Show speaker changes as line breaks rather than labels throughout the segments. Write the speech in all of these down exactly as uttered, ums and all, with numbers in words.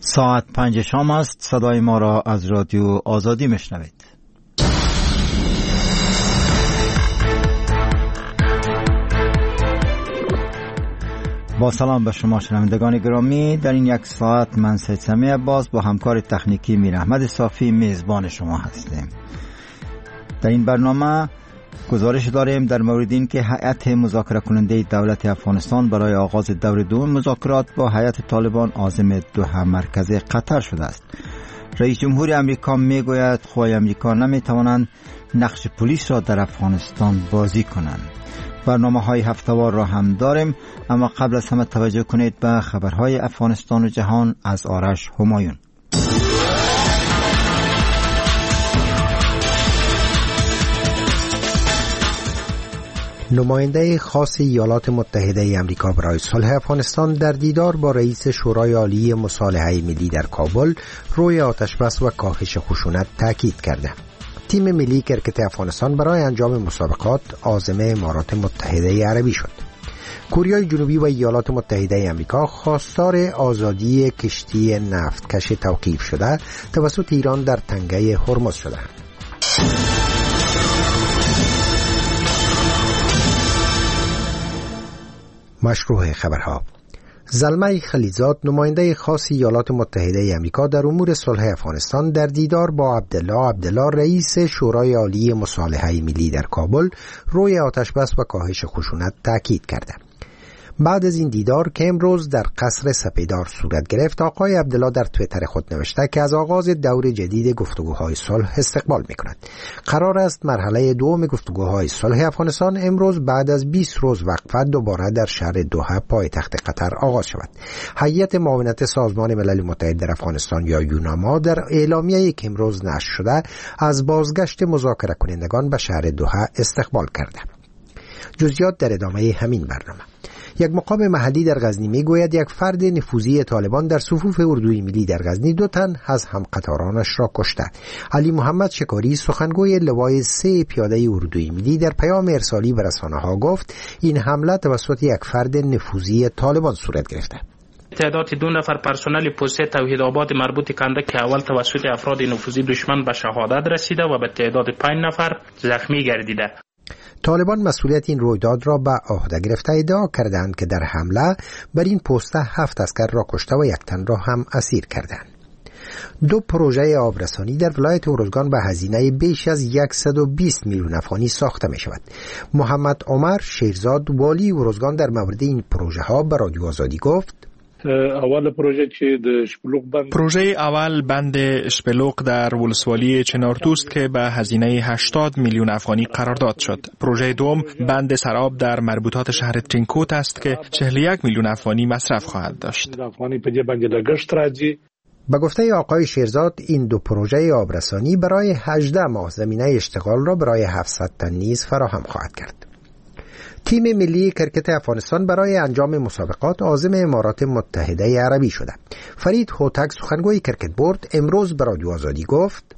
ساعت پنج شام است. صدای ما را از رادیو آزادی میشنوید. با سلام به شما شنوندگان گرامی، در این یک ساعت من سید سمیع عباس با همکار تکنیکی میر احمد صافی میزبان شما هستیم. در این برنامه گزارش داریم در مورد این که هیئت مذاکره کننده دولت افغانستان برای آغاز دور دوم مذاکرات با هیئت طالبان عازم دوحه مرکز قطر شده است. رئیس جمهور امریکا میگوید قوای امریکا نمیتوانند نقش پلیس را در افغانستان بازی کنند. برنامه های هفته‌وار را هم داریم، اما قبل از همه توجه کنید به خبرهای افغانستان و جهان از آرش همایون.
نماینده خاص ایالات متحده آمریکا برای صلح افغانستان در دیدار با رئیس شورای عالی مصالحه ملی در کابل روی آتش‌بس و کاهش خشونت تاکید کرده. تیم ملی کرکت افغانستان برای انجام مسابقات عازم امارات متحده عربی شد. کره جنوبی و ایالات متحده آمریکا خواستار آزادی کشتی نفتکش توقیف شده توسط ایران در تنگه هرمز شدند. مشروع خبرها. زلمه خلیزاد نماینده خاص ایالات متحده آمریکا در امور صلح افغانستان در دیدار با عبدالله عبدالله رئیس شورای عالی مصالحه ملی در کابل روی آتش‌بس و کاهش خشونت تاکید کرده. بعد از این دیدار که امروز در قصر سپیدار صورت گرفت، آقای عبدالله در توییتر خود نوشته که از آغاز دور جدید گفتگوهای صلح استقبال می‌کند. قرار است مرحله دوم گفتگوهای صلح افغانستان امروز بعد از بیست روز وقفه دوباره در شهر دوحه پایتخت قطر آغاز شود. هیئت معاونت سازمان ملل متحد در افغانستان یا یوناما در اعلامیه‌ای که امروز نشر شده از بازگشت مذاکره کنندگان به شهر دوحه استقبال کرده. جزئیات در ادامه همین برنامه. یک مقام محلی در غزنی میگوید یک فرد نفوذی طالبان در صفوف اردوی ملی در غزنی دو تن از همقطارانش را کشته. علی محمد شکاری سخنگوی لوای سه پیاده اردوی ملی در پیام ارسالی به رسانه‌ها گفت این حمله توسط یک فرد نفوذی طالبان صورت گرفته.
تعداد دو نفر پرسنل پست توحیدآباد مربوط کنده که اول توسط افراد نفوذی دشمن به شهادت رسیده و به تعداد پنج نفر زخمی گردیده.
طالبان مسئولیت این رویداد را به عهده گرفته ادعا کردند که در حمله بر این پست هفت اسکر را کشته و یک تن را هم اسیر کردند. دو پروژه آبرسانی در ولایت ارزگان به هزینه بیش از صد و بیست میلیون افغانی ساخته می شود. محمد عمر شیرزاد والی ارزگان در مورد این پروژه ها به رادیو آزادی گفت
اول پروژه چې د شپلوق بند
پروژه اول بند شپلوق در ولسوالی چنارتوست که به هزینه هشتاد میلیون افغانی قرارداد شد. پروژه دوم بند سراب در مربوطات شهر ترینکوت است که چهل و یک میلیون افغانی مصرف خواهد داشت.
افغانی په دې باندې لګښت راځي.
به گفته آقای شیرزاد این دو پروژه آبرسانی برای هجده ماه زمینه اشتغال را برای هفتصد تن نیز فراهم خواهد کرد. تیم ملی کرکت افغانستان برای انجام مسابقات عازم امارات متحده عربی شده. فرید هوتک سخنگوی کرکت بورد امروز به رادیو آزادی گفت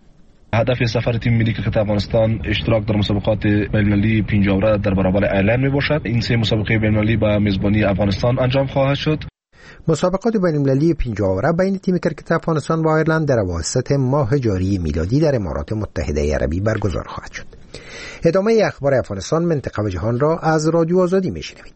هدف سفر تیم ملی کرکت افغانستان اشتراک در مسابقات بین‌المللی پنجاوره در برابر ایرلند می باشد. این سه مسابقه بین‌المللی به میزبانی افغانستان انجام خواهد شد.
مسابقات بین‌المللی پنجاوره بین تیم کرکت افغانستان و ایرلند در اواسط ماه جاری میلادی در امارات متحده عربی برگزار خواهد شد. ادامه اخبار افغانستان، منطقه و جهان را از رادیو آزادی میشنوید.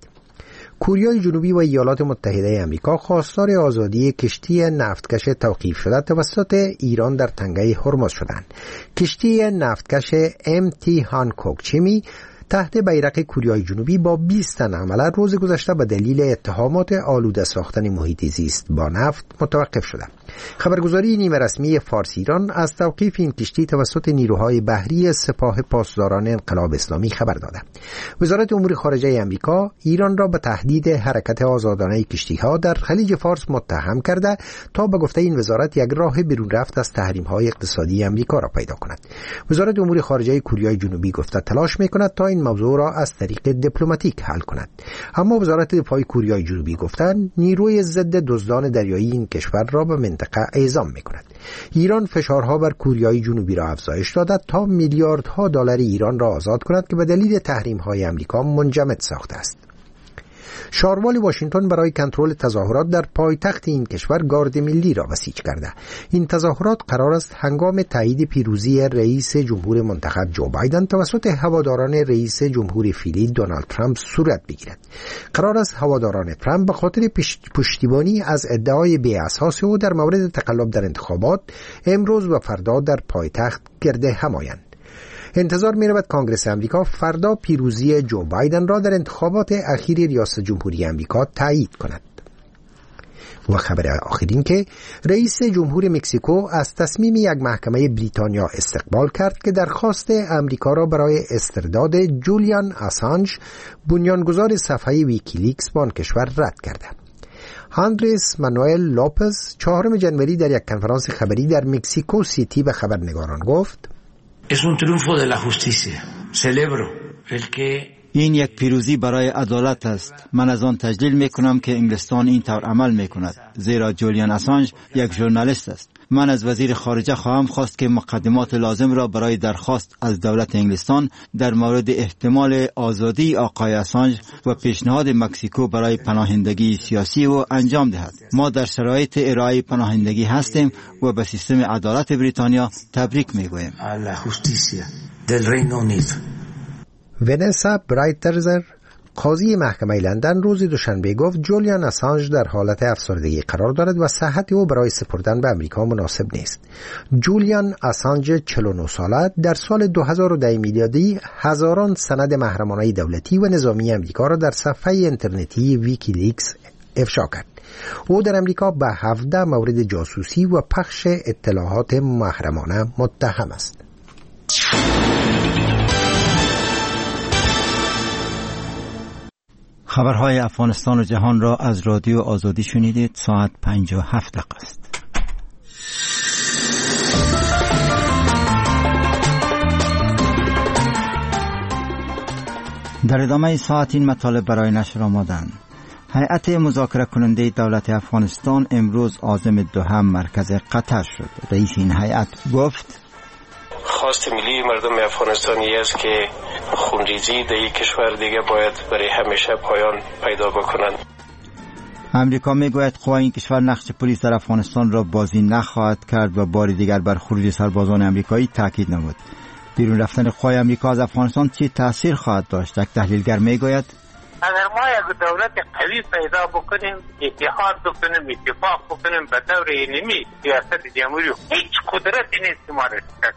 کره جنوبی و ایالات متحده آمریکا خواستار آزادی کشتی نفتکش توقیف شده توسط ایران در تنگه هرمز شدند. کشتی نفتکش ام تی هانکوک چیمی تحت بیرق کره جنوبی با بیست تن حمله روز گذشته به دلیل اتهامات آلوده ساختن محیط زیست با نفت متوقف شده. خبرگزاری نیمه رسمی فارس ایران از توقیف این کشتی توسط نیروهای بحری سپاه پاسداران انقلاب اسلامی خبر داده. وزارت امور خارجه آمریکا ایران را به تهدید حرکت آزادانه کشتی‌ها در خلیج فارس متهم کرده تا به گفته این وزارت یک راه بیرون رفت از تحریم‌های اقتصادی آمریکا را پیدا کند. وزارت امور خارجه کره جنوبی گفته تلاش می‌کند تا این موضوع را از طریق دیپلماتیک حل کند. اما وزارت دفاع کره جنوبی گفتند نیروی ضد دزدان دریایی این کشور را به منطقه اعزام می‌کند. ایران فشارها بر کره جنوبی را افزایش داده تا میلیاردها دلار ایران را آزاد کند که به دلیل تحریم‌های آمریکا منجمد ساخته است. شاروال واشنگتن برای کنترل تظاهرات در پایتخت این کشور گارد ملی را بسیج کرده. این تظاهرات قرار است هنگام تایید پیروزی رئیس جمهور منتخب جو بایدن توسط هواداران رئیس جمهور فعلی دونالد ترامپ صورت بگیرد. قرار است هواداران ترامپ به خاطر پشتیبانی از ادعای بی‌اساس او در مورد تقلب در انتخابات امروز و فردا در پایتخت گرد هم آیند. انتظار می رود کنگره امریکا فردا پیروزی جو بایدن را در انتخابات اخیر ریاست جمهوری امریکا تایید کند. و خبر آخرین که رئیس جمهور مکزیکو از تصمیم یک محکمه بریتانیا استقبال کرد که درخواست امریکا را برای استرداد جولیان آسانج، بنیانگذار صفحه ویکیلیکس، با آن کشور رد کرده. آندرس مانوئل لوپز چهارم جنوری در یک کنفرانس خبری در مکزیکو سیتی به خبرنگاران گفت:
Es un triunfo de la justicia. Celebro el que
این یک پیروزی برای عدالت است. من از آن تجلیل می کنم که انگلستان این طور عمل می کند، زیرا جولیان آسانج یک ژورنالیست است. من از وزیر خارجه خواهم خواست که مقدمات لازم را برای درخواست از دولت انگلستان در مورد احتمال آزادی آقای آسانج و پیشنهاد مکزیکو برای پناهندگی سیاسی او انجام دهد. ما در شرایط ارائه پناهندگی هستیم و به سیستم عدالت بریتانیا تبریک می گوییم.
ونسا برایترزر، قاضی محکمه لندن، روز دوشنبه گفت جولیان آسانج در حالت افسردگی قرار دارد و صحت او برای سپردن به امریکا مناسب نیست. جولیان آسانج چهل و نه ساله در سال دو هزار و ده میلادی هزاران سند محرمانه دولتی و نظامی امریکا را در صفحه اینترنتی ویکیلیکس افشا کرد. او در امریکا به هفده مورد جاسوسی و پخش اطلاعات محرمانه متهم است.
خبرهای افغانستان و جهان را از رادیو آزادی شنیدید. ساعت پنج و هفت دقیقه است. در ادامه ساعت این مطالب برای نشر آمدند. هیئت مذاکره کننده دولت افغانستان امروز عازم دوحه مرکز قطر شد. رئیس این هیئت گفت:
خواست ملی مردم افغانستانی است که خونریزی در یک کشور دیگه باید برای همیشه پایان پیدا بکنند.
امریکا میگوید قوای این کشور نقش پلیس در افغانستان را بازی نخواهد کرد و بار دیگر بر خروج سربازان امریکایی تاکید نمود. بیرون رفتن قوای امریکا از افغانستان چه تاثیر خواهد داشت؟ یک تحلیلگر میگوید:
اگر ما یک دولت قوی پیدا بکنیم، اتحاد بکنیم، اتفاق بکنیم به طور علمی، ریاست جمهوری هیچ قدرتی نیست که ما را شکست.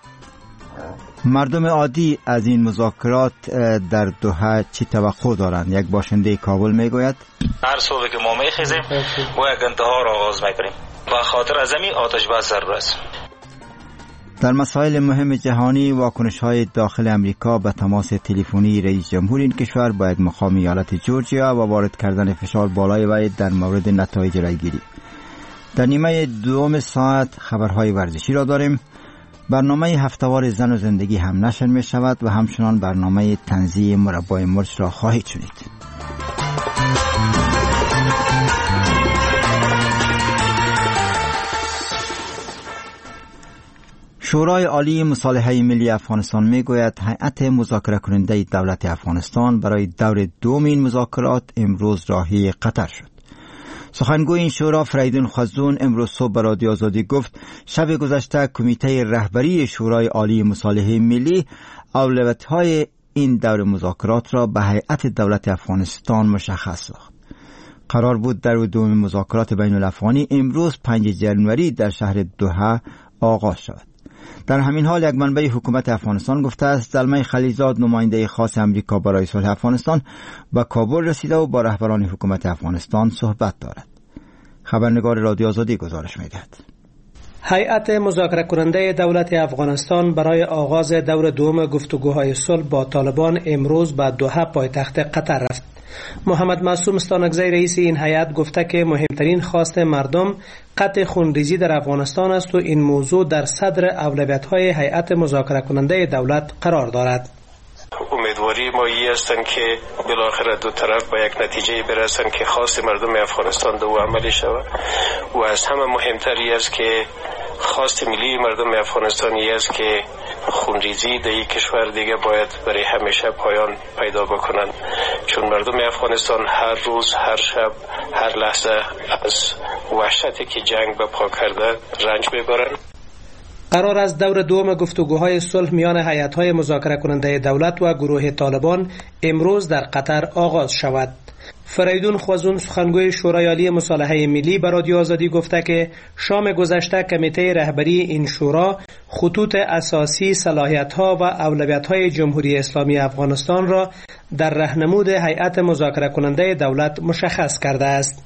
مردم عادی از این مذاکرات در دوحه چی توقع دارند؟ یک باشنده کابل میگوید:
هر صبح که ما میخیزیم و یک انتها را آغاز میکنیم و خاطر از این آتش بس ضرور است.
در مسائل مهم جهانی واکنش‌های داخل امریکا به تماس تلفنی رئیس جمهور این کشور با یک مقام ایالت جورجیا و وارد کردن فشار بالای وی در مورد نتایج رایگیری. در نیمه دوم ساعت خبرهای ورزشی را داریم. برنامه هفته‌وار زن و زندگی هم نشر می شود و همچنان برنامه تنزیه مربای مرچ را خواهید شنید. شورای عالی مصالحه ملی افغانستان می گوید هیئت مذاکره کننده دولت افغانستان برای دور دوم این مذاکرات امروز راهی قطر شد. سخنگوی این شورا فریدون خزون امروز صبح به رادیو آزادی گفت شب گذشته کمیته رهبری شورای عالی مصالحه ملی اولویت‌های این دور مذاکرات را به هیئت دولت افغانستان مشخص ساخت. قرار بود دور دوم مذاکرات بین الافغانی امروز پنج جنوری در شهر دوحه آغاز شود. در همین حال یک منبع حکومت افغانستان گفته است زلمه خلیزاد نماینده خاص امریکا برای صلح افغانستان به کابل رسیده و با رهبران حکومت افغانستان صحبت دارد. خبرنگار رادیو آزادی گزارش می‌دهد.
هیئت مذاکره کننده دولت افغانستان برای آغاز دور دوم گفتگوهای صلح با طالبان امروز به دوحه پایتخت قطر رفت. محمد معصوم استانکزی رئیس این هیئت گفته که مهمترین خواست مردم قطع خونریزی در افغانستان است و این موضوع در صدر اولویت‌های هیئت مذاکره کننده دولت قرار دارد.
امیدواری ما این هستند که بالاخره دو طرف به یک نتیجه برسند که خواست مردم افغانستان دو عملی شود و از همه مهمتری است که خواست ملی مردم افغانستانی است که خونریزی در یک کشور دیگه باید برای همیشه پایان پیدا بکنن، چون مردم افغانستان هر روز، هر شب، هر لحظه از وحشتی که جنگ به پا کرده رنج میبرن.
قرار است دور دوم گفتگوهای صلح میان هیئت‌های مذاکره کننده دولت و گروه طالبان امروز در قطر آغاز شود. فریدون خوازون سخنگوی شورای عالی مصالحه ملی به رادیو آزادی گفته که شام گذشته کمیته رهبری این شورا خطوط اساسی، صلاحیت‌ها و اولویت‌های جمهوری اسلامی افغانستان را در راهنمود هیئت مذاکره کننده دولت مشخص کرده است.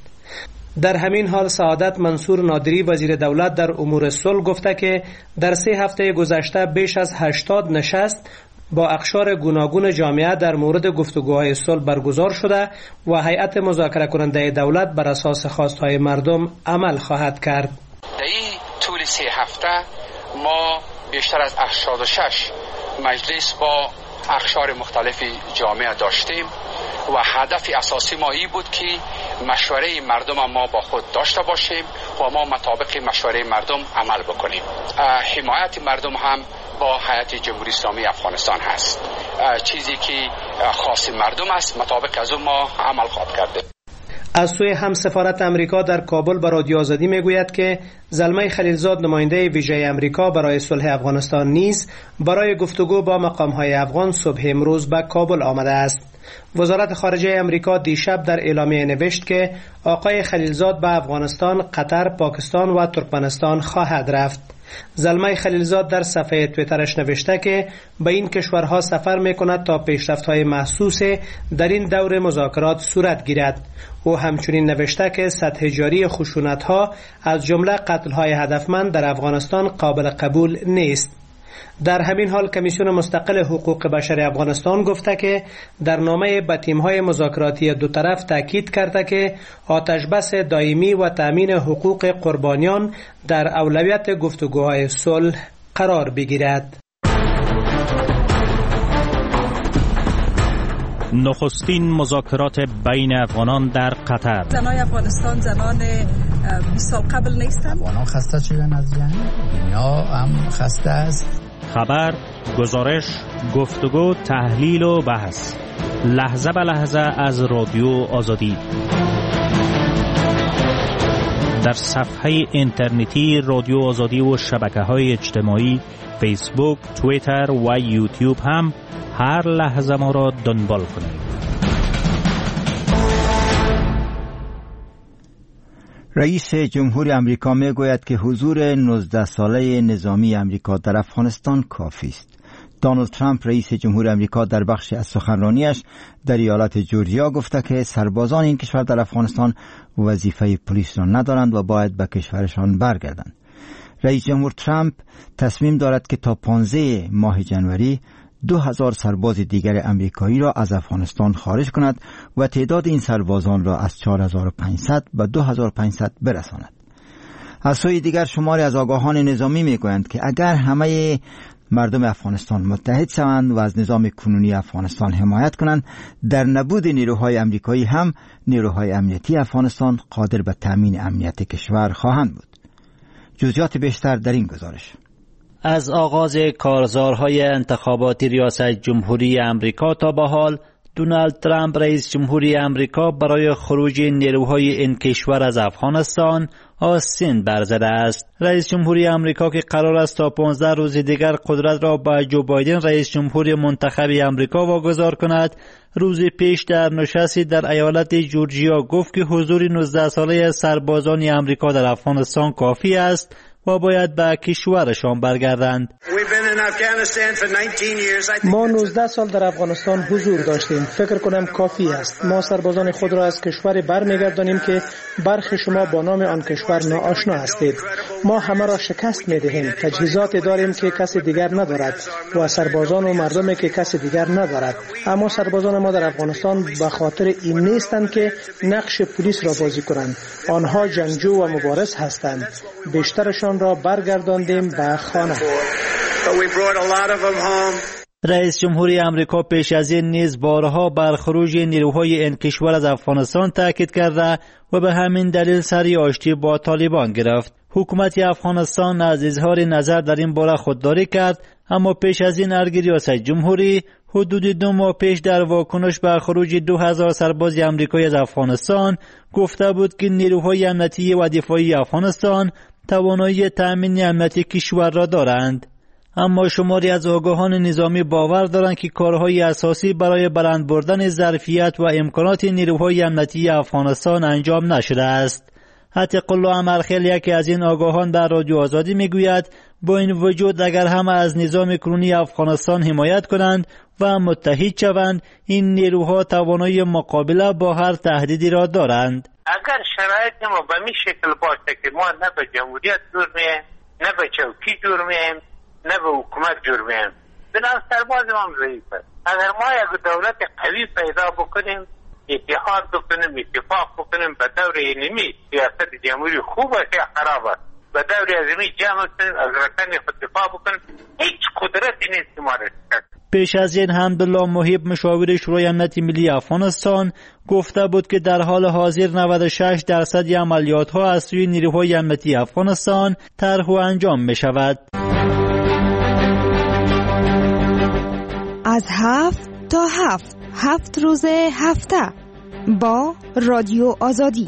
در همین حال سعادت منصور نادری وزیر دولت در امور صلح گفته که در سه هفته گذشته بیش از هشتاد نشست با اقشار گوناگون جامعه در مورد گفتگوهای صلح برگزار شده و هیئت مذاکره کننده دولت بر اساس خواستهای مردم عمل خواهد کرد.
در این طول سه هفته ما بیشتر از هشتاد و شش مجلس با اقشار مختلف جامعه داشتیم و هدف اساسی ما این بود که مشوره مردم ما با خود داشته باشیم و ما مطابق مشوره مردم عمل بکنیم. حمایت مردم هم با هیئت جمهوری اسلامی افغانستان هست. چیزی که خاص مردم است مطابق از اون ما عمل خواهد کرده.
از سوی هم سفارت امریکا در کابل به رادیو آزادی میگوید که زلمه خلیلزاد نماینده ویژه امریکا برای صلح افغانستان نیز برای گفتگو با مقام‌های افغان صبح امروز به کابل آمده است. وزارت خارجه امریکا دیشب در اعلامیه نوشت که آقای خلیلزاد به افغانستان، قطر، پاکستان و ترکمنستان خواهد رفت. زلمه خلیلزاد در صفحه تویترش نوشته که به این کشورها سفر میکند تا پیشرفت‌های محسوس در این دور مذاکرات صورت گیرد. او همچنین نوشته که سطح جاری خشونت‌ها از جمله قتل‌های هدفمند در افغانستان قابل قبول نیست. در همین حال کمیسیون مستقل حقوق بشر افغانستان گفته که در نامه به تیم‌های مذاکراتی دو طرف تاکید کرده که آتش بس دائمی و تامین حقوق قربانیان در اولویت گفتگوهای صلح قرار بگیرد.
نخستین مذاکرات بین افغانان در قطر.
زنای افغانستان زنان بیست سال قبل نیستند.
افغانان خسته شدن از جنگ، دنیا هم خسته است.
خبر، گزارش، گفتگو، تحلیل و بحث، لحظه به لحظه از رادیو آزادی. در صفحه اینترنتی رادیو آزادی و شبکه‌های اجتماعی فیسبوک، توییتر و یوتیوب هم هر لحظه ما را دنبال کنید.
رئیس جمهور امریکا می گوید که حضور نوزده ساله نظامی امریکا در افغانستان کافی است. دونالد ترامپ رئیس جمهور امریکا در بخشی از سخنرانیش در ایالت جورجیا گفته که سربازان این کشور در افغانستان وظیفه پلیس را ندارند و باید به کشورشان برگردند. رئیس جمهور ترامپ تصمیم دارد که تا پانزده ماه جنوری دو هزار سرباز دیگر امریکایی را از افغانستان خارج کند و تعداد این سربازان را از چهار هزار و پانصد به دو هزار و پانصد برساند. از سوی دیگر شماری از آگاهان نظامی میگویند که اگر همه مردم افغانستان متحد شوند و از نظام کنونی افغانستان حمایت کنند، در نبود نیروهای امریکایی هم نیروهای امنیتی افغانستان قادر به تامین امنیت کشور خواهند بود. جزئیات بیشتر در این گزارش.
از آغاز کارزارهای انتخابات ریاست جمهوری امریکا تا به حال، دونالد ترامپ رئیس جمهوری امریکا برای خروج نیروهای این کشور از افغانستان آستین برزده است. رئیس جمهوری امریکا که قرار است تا پانزده روز دیگر قدرت را به جو بایدن رئیس جمهوری منتخب امریکا واگذار کند، روز پیش در نشستی در ایالت جورجیا گفت که حضور نوزده ساله سربازان امریکا در افغانستان کافی است و باید به کشورشان برگردند.
ما نوزده سال در افغانستان حضور داشتیم. فکر کنم کافی است. ما سربازان خود را از کشور برمیگردانیم که برخی شما با نام آن کشور ناآشنا هستید. ما همه را شکست میدهیم. تجهیزات داریم که کسی دیگر ندارد و سربازان و مردمی که کسی دیگر ندارد. اما سربازان ما در افغانستان به خاطر این نیستند که نقش پلیس را بازی کنند. آنها جنگجو و مبارز هستند. بیشترشان را برگرداندیم به خانه.
رئیس جمهوری آمریکا پیش از این نیز بارها بر خروج نیروهای این کشور از افغانستان تاکید کرده و به همین دلیل سری آشتی با طالبان گرفت. حکومت افغانستان از اظهار نظر در این باره خودداری کرد، اما پیش از این ارگ ریاست جمهوری حدود دو ماه پیش در واکنش بر خروج دو هزار سرباز آمریکایی از افغانستان گفته بود که نیروهای امنیتی و دفاعی افغانستان توانایی تأمین امنیتی کشور را دارند. اما شماری از آگاهان نظامی باور دارند که کارهای اساسی برای بلند بردن ظرفیت و امکانات نیروهای امنیتی افغانستان انجام نشده است. عتیق الله امرخیل یکی از این آگاهان در رادیو آزادی میگوید با این وجود اگر همه از نظام کنونی افغانستان حمایت کنند و متحد شوند، این نیروها توانایی مقابله با هر تهدیدی را دارند.
اگر شرایط ما به این شکل باشه که ما نه به جمهوریت جور میم، نه به چوکی جور میم، نه به حکومت جور میم، بنام سرباز ما ضعیف است. اگر ما یک دولت قوی پیدا بکنیم، اتحاد بکنیم، اتفاق بکنیم، به دور اینمی سیاست جمهوری خوب است یا خراب است، به دور ازمی جمع کنیم، از رکن خود دفاع بکنیم، هیچ قدرتی نیست ما را شکست.
پیش از این حمدالله محیب مشاور شورای امنیت ملی افغانستان گفته بود که در حال حاضر نود و شش درصد عملیات ها از سوی نیروهای امنیتی افغانستان طرح و انجام می شود.
از هفت تا هفت هفت روز هفته با رادیو آزادی.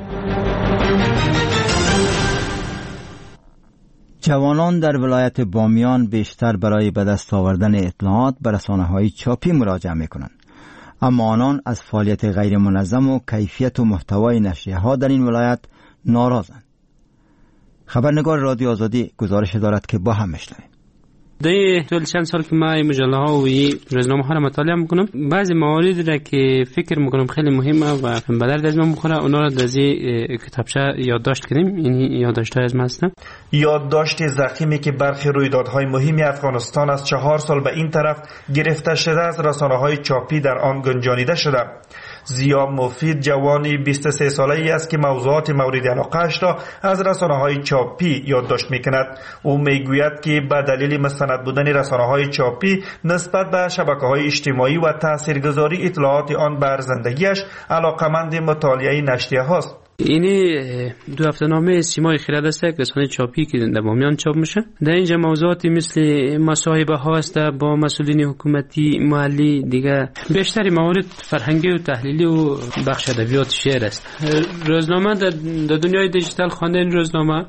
جوانان در ولایت بامیان بیشتر برای به دست آوردن اطلاعات به رسانه‌های چاپی مراجعه می‌کنند، اما آنان از فعالیت غیر منظم و کیفیت و محتوای نشریه‌ها در این ولایت ناراضند. خبرنگار رادیو آزادی گزارش دارد که با هم میشنویم.
در طول چند سال که ما مجله ها و روزنامه ها را مطالعه میکنم، بعضی موارد را که فکر میکنم خیلی مهمه و به درد از من میخوره، اونا را در کتابچه یادداشت کنیم. این یادداشت های از من هستن.
یادداشت ضخیمی که برخی رویدادهای مهمی افغانستان از چهار سال به این طرف گرفته شده از رسانه های چاپی در آن گنجانیده شده. زیا مفید جوانی بیست و سه ساله ای است که موضوعات مورد علاقه‌اش را از رسانه‌های چاپی یادداشت می‌کند. او میگوید که به دلیل مستند بودن رسانه‌های چاپی نسبت به شبکه‌های اجتماعی و تاثیرگذاری اطلاعات آن بر زندگیش علاقه‌مند مطالعه نشریه‌هاست.
اینی دو هفته‌نامه سیمای خرد است، رسانه چاپی که در بامیان چاپ میشه. در اینجا موضوعاتی مثل مصاحبه ها است با مسئولین حکومتی محلی، دیگه بیشتری موارد فرهنگی و تحلیلی و بخش ادبیات شعر است. روزنامه در دنیای دیجیتال خواندن روزنامه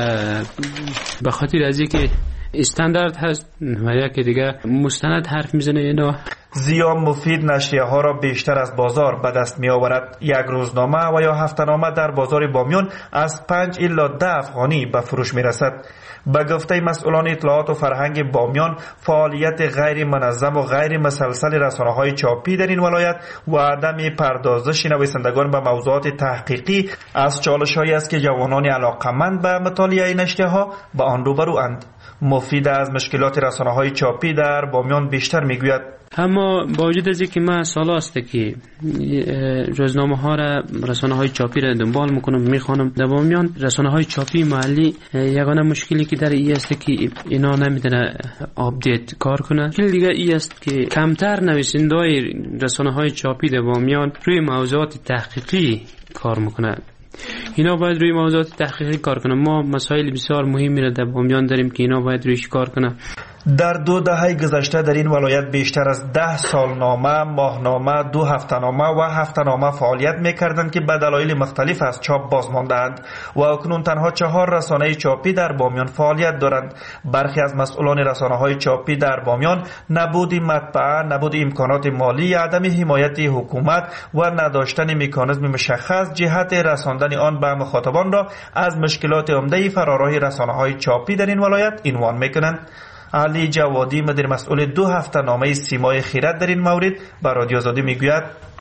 به خاطر از اینکه استاندارد هست و یکی دیگه مستند حرف میزنه اینا.
زیا مفید نشریه ها را بیشتر از بازار به دست می آورد. یک روزنامه و یا هفته‌نامه در بازار بامیان از پنج الی ده افغانی به فروش می رسد. به گفته مسئولان اطلاعات و فرهنگ بامیان، فعالیت غیر منظم و غیر مسلسل رسانه های چاپی در این ولایت و عدم پردازش نویسندگان به موضوعات تحقیقی از چالش هایی است که جوانان علاقمند به مطالعه نشریه ها به آن روبروند. مفید از مشکلات رسانه های چاپی در بامیان بیشتر میگوید.
اما با وجود از اینکه من سال است که روزنامه ها را، رسانه های چاپی را دنبال میکنم میخوانم، در بامیان رسانه های چاپی محلی یگانه مشکلی که در این است که اینا نمیدونه آپدیت کار کنه. مشکل دیگه این است که کمتر نویسنده‌های رسانه های چاپی در بامیان روی موضوعات تحقیقی کار میکنه. اینا باید روی موضوعات تحقیقی کار کنه. ما مسائل بسیار مهمی را در بامیان داریم که اینا باید رویش کار کنه.
در دو دهه گذشته در این ولایت بیشتر از ده سالنامه، ماهنامه، دو هفته‌نامه و هفته‌نامه فعالیت می‌کردند که به دلایل مختلف از چاپ باز مانده‌اند و اکنون تنها چهار رسانه چاپی در بامیان فعالیت دارند. برخی از مسئولان رسانه‌های چاپی در بامیان نبود مطبعه، نبود امکانات مالی، عدم حمایت حکومت و نداشتن مکانیزم مشخص جهت رساندن آن به مخاطبان را از مشکلات عمده فراراه رسانه‌های چاپی در این ولایت عنوان می‌کنند. علی جوادی مدیر مسئول دو هفته‌نامه سیمای خیرت در این مورد به رادیو آزادی میگوید: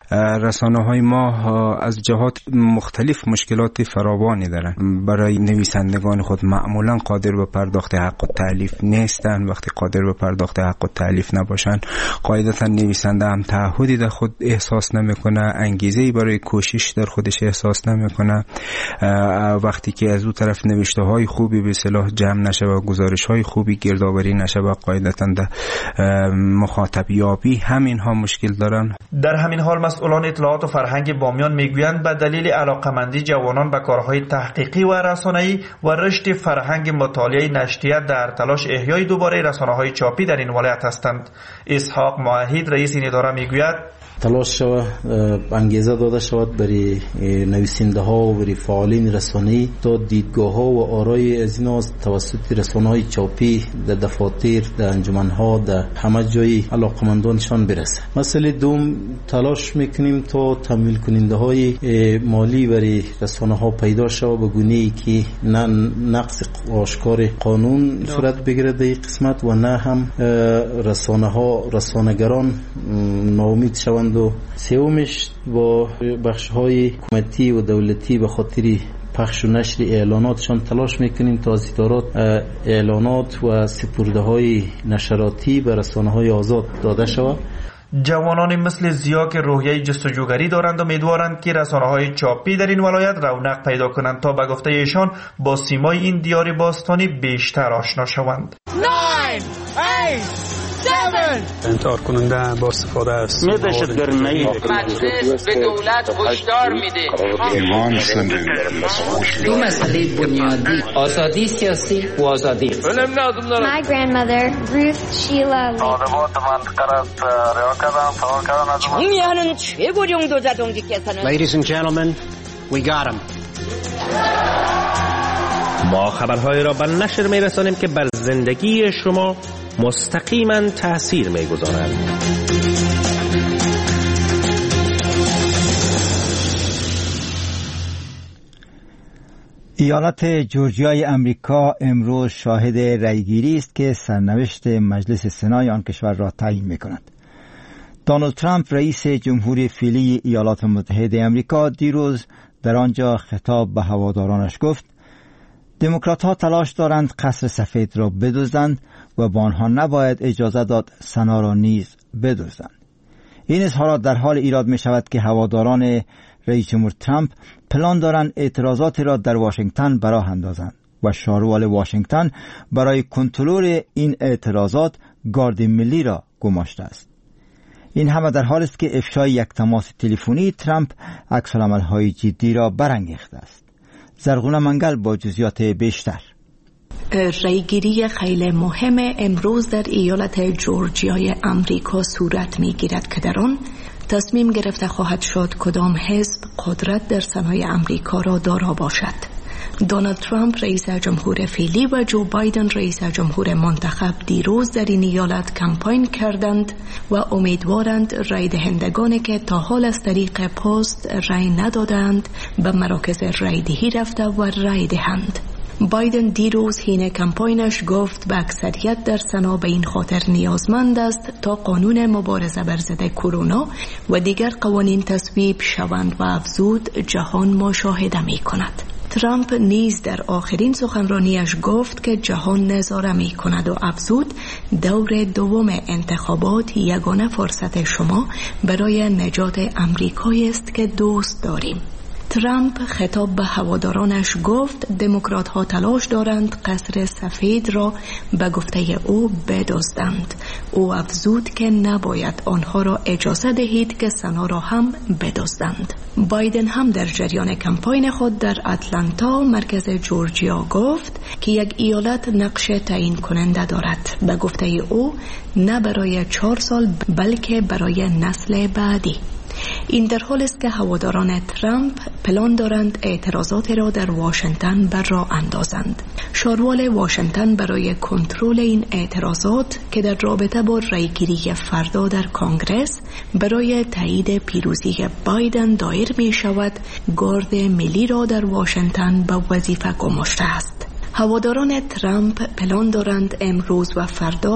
رسانه های ما از جهات مختلف مشکلات فراوانی دارن. برای نویسندگان خود معمولا قادر به پرداخت حق التألیف نیستن. وقتی قادر به پرداخت حق التألیف نباشن قاعدتا نویسنده هم تعهدی در خود احساس نمیکنه، انگیزه‌ای برای کوشش در خودش احساس نمیکنه. وقتی که از اون طرف نوشته های خوبی به اصطلاح جمع نشه و گزارش های خوبی گردآوری نشه و قاعدتا در مخاطب یابی همین ها مشکل دارن.
در همین حال مسئولان اطلاعات و فرهنگ بامیان میگویند به دلیل علاقمندی جوانان به کارهای تحقیقی و رسانه‌ای و رشد فرهنگ مطالعه نشریه در تلاش احیای دوباره رسانه‌های چاپی در این ولایت هستند. اسحاق موحد رئیس این اداره میگوید
تلاش شود انگیزه داده شود برای نویسنده ها و برای فعالین رسانه‌ای تا دیدگاه ها و آرای از اینا توسط رسانه های چاپی در دفاتر، در انجمن ها، در همه جای علاقمندانشان برسه. مسئله دوم تلاش میکنیم تا تمویل کننده های مالی برای رسانه ها پیدا شود به گونه‌ای که نه نقص آشکار قانون صورت بگیره در این قسمت و نه هم رسانه ها رسانه‌گران ناامید شوند. و سومش با بخش های حکومتی و دولتی به خاطر پخش و نشر اعلاناتشان تلاش میکنیم تا از ادارات اعلانات و سپرده های نشراتی به رسانه های آزاد داده شود.
جوانان مثل زیا که روحیه جستجوگری دارند و امیدوارند که رسانه‌های چاپی در این ولایت رونق پیدا کنند تا به گفته ایشان با سیمای این دیار باستانی بیشتر آشنا شوند.
انتحار کننده با استفاده است
دهشتگرمی مجلس به دولت هشدار میده
دو مسئله بنیادی آزادی سیاسی و آزادی.
My grandmother Ruth Sheila
정의하는 최고령 도자동지께서는
Ladies and gentlemen, we got him.
ما خبرهای را به نشر میرسانیم که بر زندگی شما مستقیما تأثیر میگذارند.
ایالت جورجیای امریکا امروز شاهد رأیگیری است که سرنوشت مجلس سنای آن کشور را تعیین می‌کند. دونالد ترامپ رئیس جمهوری فعلی ایالات متحده امریکا دیروز در آنجا خطاب به هوادارانش گفت دموکرات‌ها تلاش دارند قصر سفید را بدزدند و با آنها نباید اجازه داد سنا را نیز بدزدند. این اظهارات در حال ایراد می شود که هواداران رئیس جمهور ترامپ پلان دارند اعتراضاتی را در واشنگتن براه اندازند و شاروال واشنگتن برای کنترل این اعتراضات گارد ملی را گماشته است. این همه در حالی است که افشای یک تماس تلفنی ترامپ عکس‌العمل‌های جدی را برانگیخته است. زرغونه منگل با جزئیات بیشتر.
رأیگیری خیلی مهم امروز در ایالت جورجیای امریکا صورت می‌گیرد که در آن تصمیم گرفته خواهد شد کدام حزب قدرت در سنای امریکا را دارا باشد. دونالد ترامپ رئیس جمهور فعلی و جو بایدن رئیس جمهور منتخب دیروز در این ایالت کمپاین کردند و امیدوارند رای دهندگانی که تا حال از طریق پست رای ندادند به مراکز رای دهی رفته و رای دهند. بایدن دیروز حین کمپاینش گفت به اکثریت در سنا به این خاطر نیازمند است تا قانون مبارزه بر ضد کرونا و دیگر قوانین تصویب شوند و افزود جهان مشاهده می کند. ترامپ نیز در آخرین سخنرانیش گفت که جهان نظاره می کند و افزود دور دوم انتخابات یگانه فرصت شما برای نجات امریکایی است که دوست داریم. ترامپ خطاب به هوادارانش گفت دموکرات ها تلاش دارند قصر سفید را به گفته او بدزدند. او افزود که نباید آنها را اجازه دهید که سنا را هم بدزدند. بایدن هم در جریان کمپاین خود در اتلانتا مرکز جورجیا گفت که یک ایالت نقش تعیین کننده دارد. به گفته او نه برای چهار سال بلکه برای نسل بعدی. این در حال است که هواداران ترامپ پلان دارند اعتراضات را در واشنگتن بر راه اندازند. شاروال واشنگتن برای کنترل این اعتراضات که در رابطه با رأیگیری فردا در کنگره برای تایید پیروزی بایدن دایر می شود، گارد ملی را در واشنگتن به وظیفه گماشته است. هواداران ترامپ پلان دارند امروز و فردا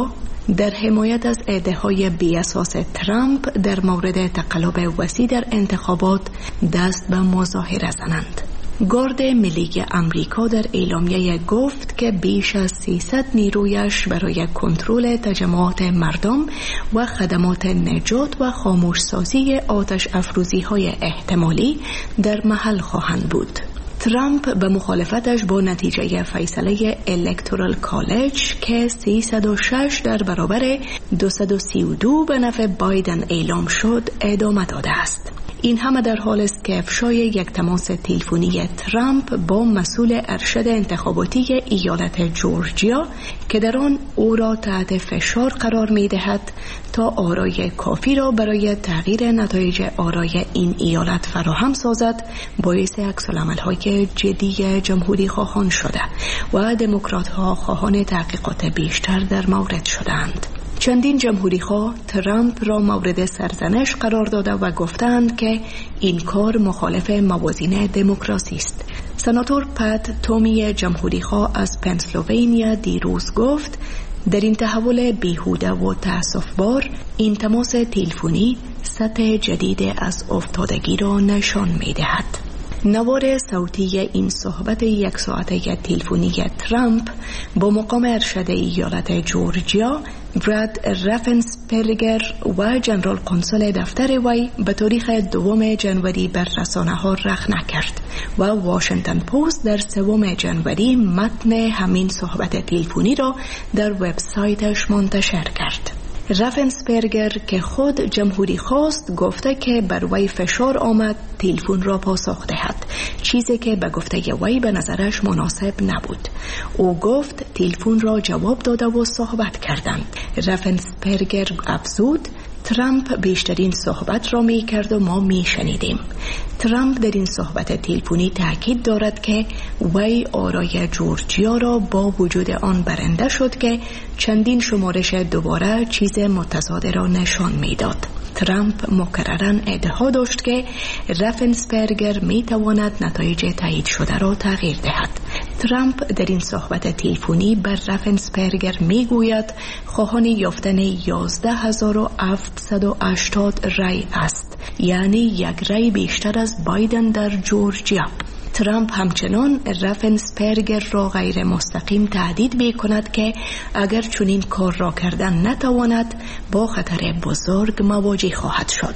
در حمایت از ادعاهای بی‌اساس ترامپ در مورد تقلب وسیع در انتخابات دست به مظاهره زنند. گارد ملی امریکا در اعلامیه گفت که بیش از سیصد نیرویش برای کنترل تجمعات مردم و خدمات نجات و خاموشسازی آتش افروزی های احتمالی در محل خواهند بود. ترامپ به مخالفتش با نتیجه فیصله الکتورال کالج که سیصد و شش در برابر دویست و سی و دو به نفع بایدن اعلام شد ادامه داده است. این همه در حال است که افشای یک تماس تلفنی ترامپ با مسئول ارشد انتخاباتی ایالت جورجیا که در آن او را تحت فشار قرار می دهد تا آرای کافی را برای تغییر نتایج آرای این ایالت فراهم سازد باعث عکس‌العمل‌های جدی جمهوری خواهان شده و دموکرات ها خواهان تحقیقات بیشتر در مورد شدند. چندین جمهوری خواه ترامپ را مورد سرزنش قرار داده و گفتند که این کار مخالف موازین دموکراسی است. سناتور پت تومی جمهوری خواه از پنسیلوانیا دیروز گفت در این تحول بیهوده و تأسف‌بار این تماس تلفنی سطح جدید از افتادگی را نشان می دهد. نوار صوتی این صحبت یک ساعته تلفنی ترامپ با مقام ارشد ایالت جورجیا براد رافنسپرگر و جنرال قنصل دفتر وی به تاریخ دوم جنوری بر رسانه ها رخنه کرد و واشنگتن پست در سوم جنوری متن همین صحبت تلفنی را در وبسایتش منتشر کرد. رافنسپرگر که خود جمهوری خواست گفته که بر وی فشار آمد تلفن را پاسخ دهد، چیزی که به گفته وی به نظرش مناسب نبود. او گفت تلفن را جواب داده و صحبت کردند. رافنسپرگر افزود ترامپ بیشترین صحبت را می کرد و ما می شنیدیم. ترامپ در این صحبت تلفنی تاکید دارد که وی آرای جورجیا را با وجود آن برنده شد که چندین شمارش دوباره چیز متضاد را نشان می داد. ترامپ مکرراً ادعا داشت که رافنسپرگر می تواند نتایج تایید شده را تغییر دهد. ترامپ در این صحبت تلفنی بر رافنسپرگر می گوید خواهان یافتن یازده هزار و هفتصد و هشتاد رای است، یعنی یک رای بیشتر از بایدن در جورجیا. ترامپ همچنان رافنسپرگر را غیر مستقیم تهدید می کند که اگر چنین کار را کردن نتواند با خطر بزرگ مواجه خواهد شد.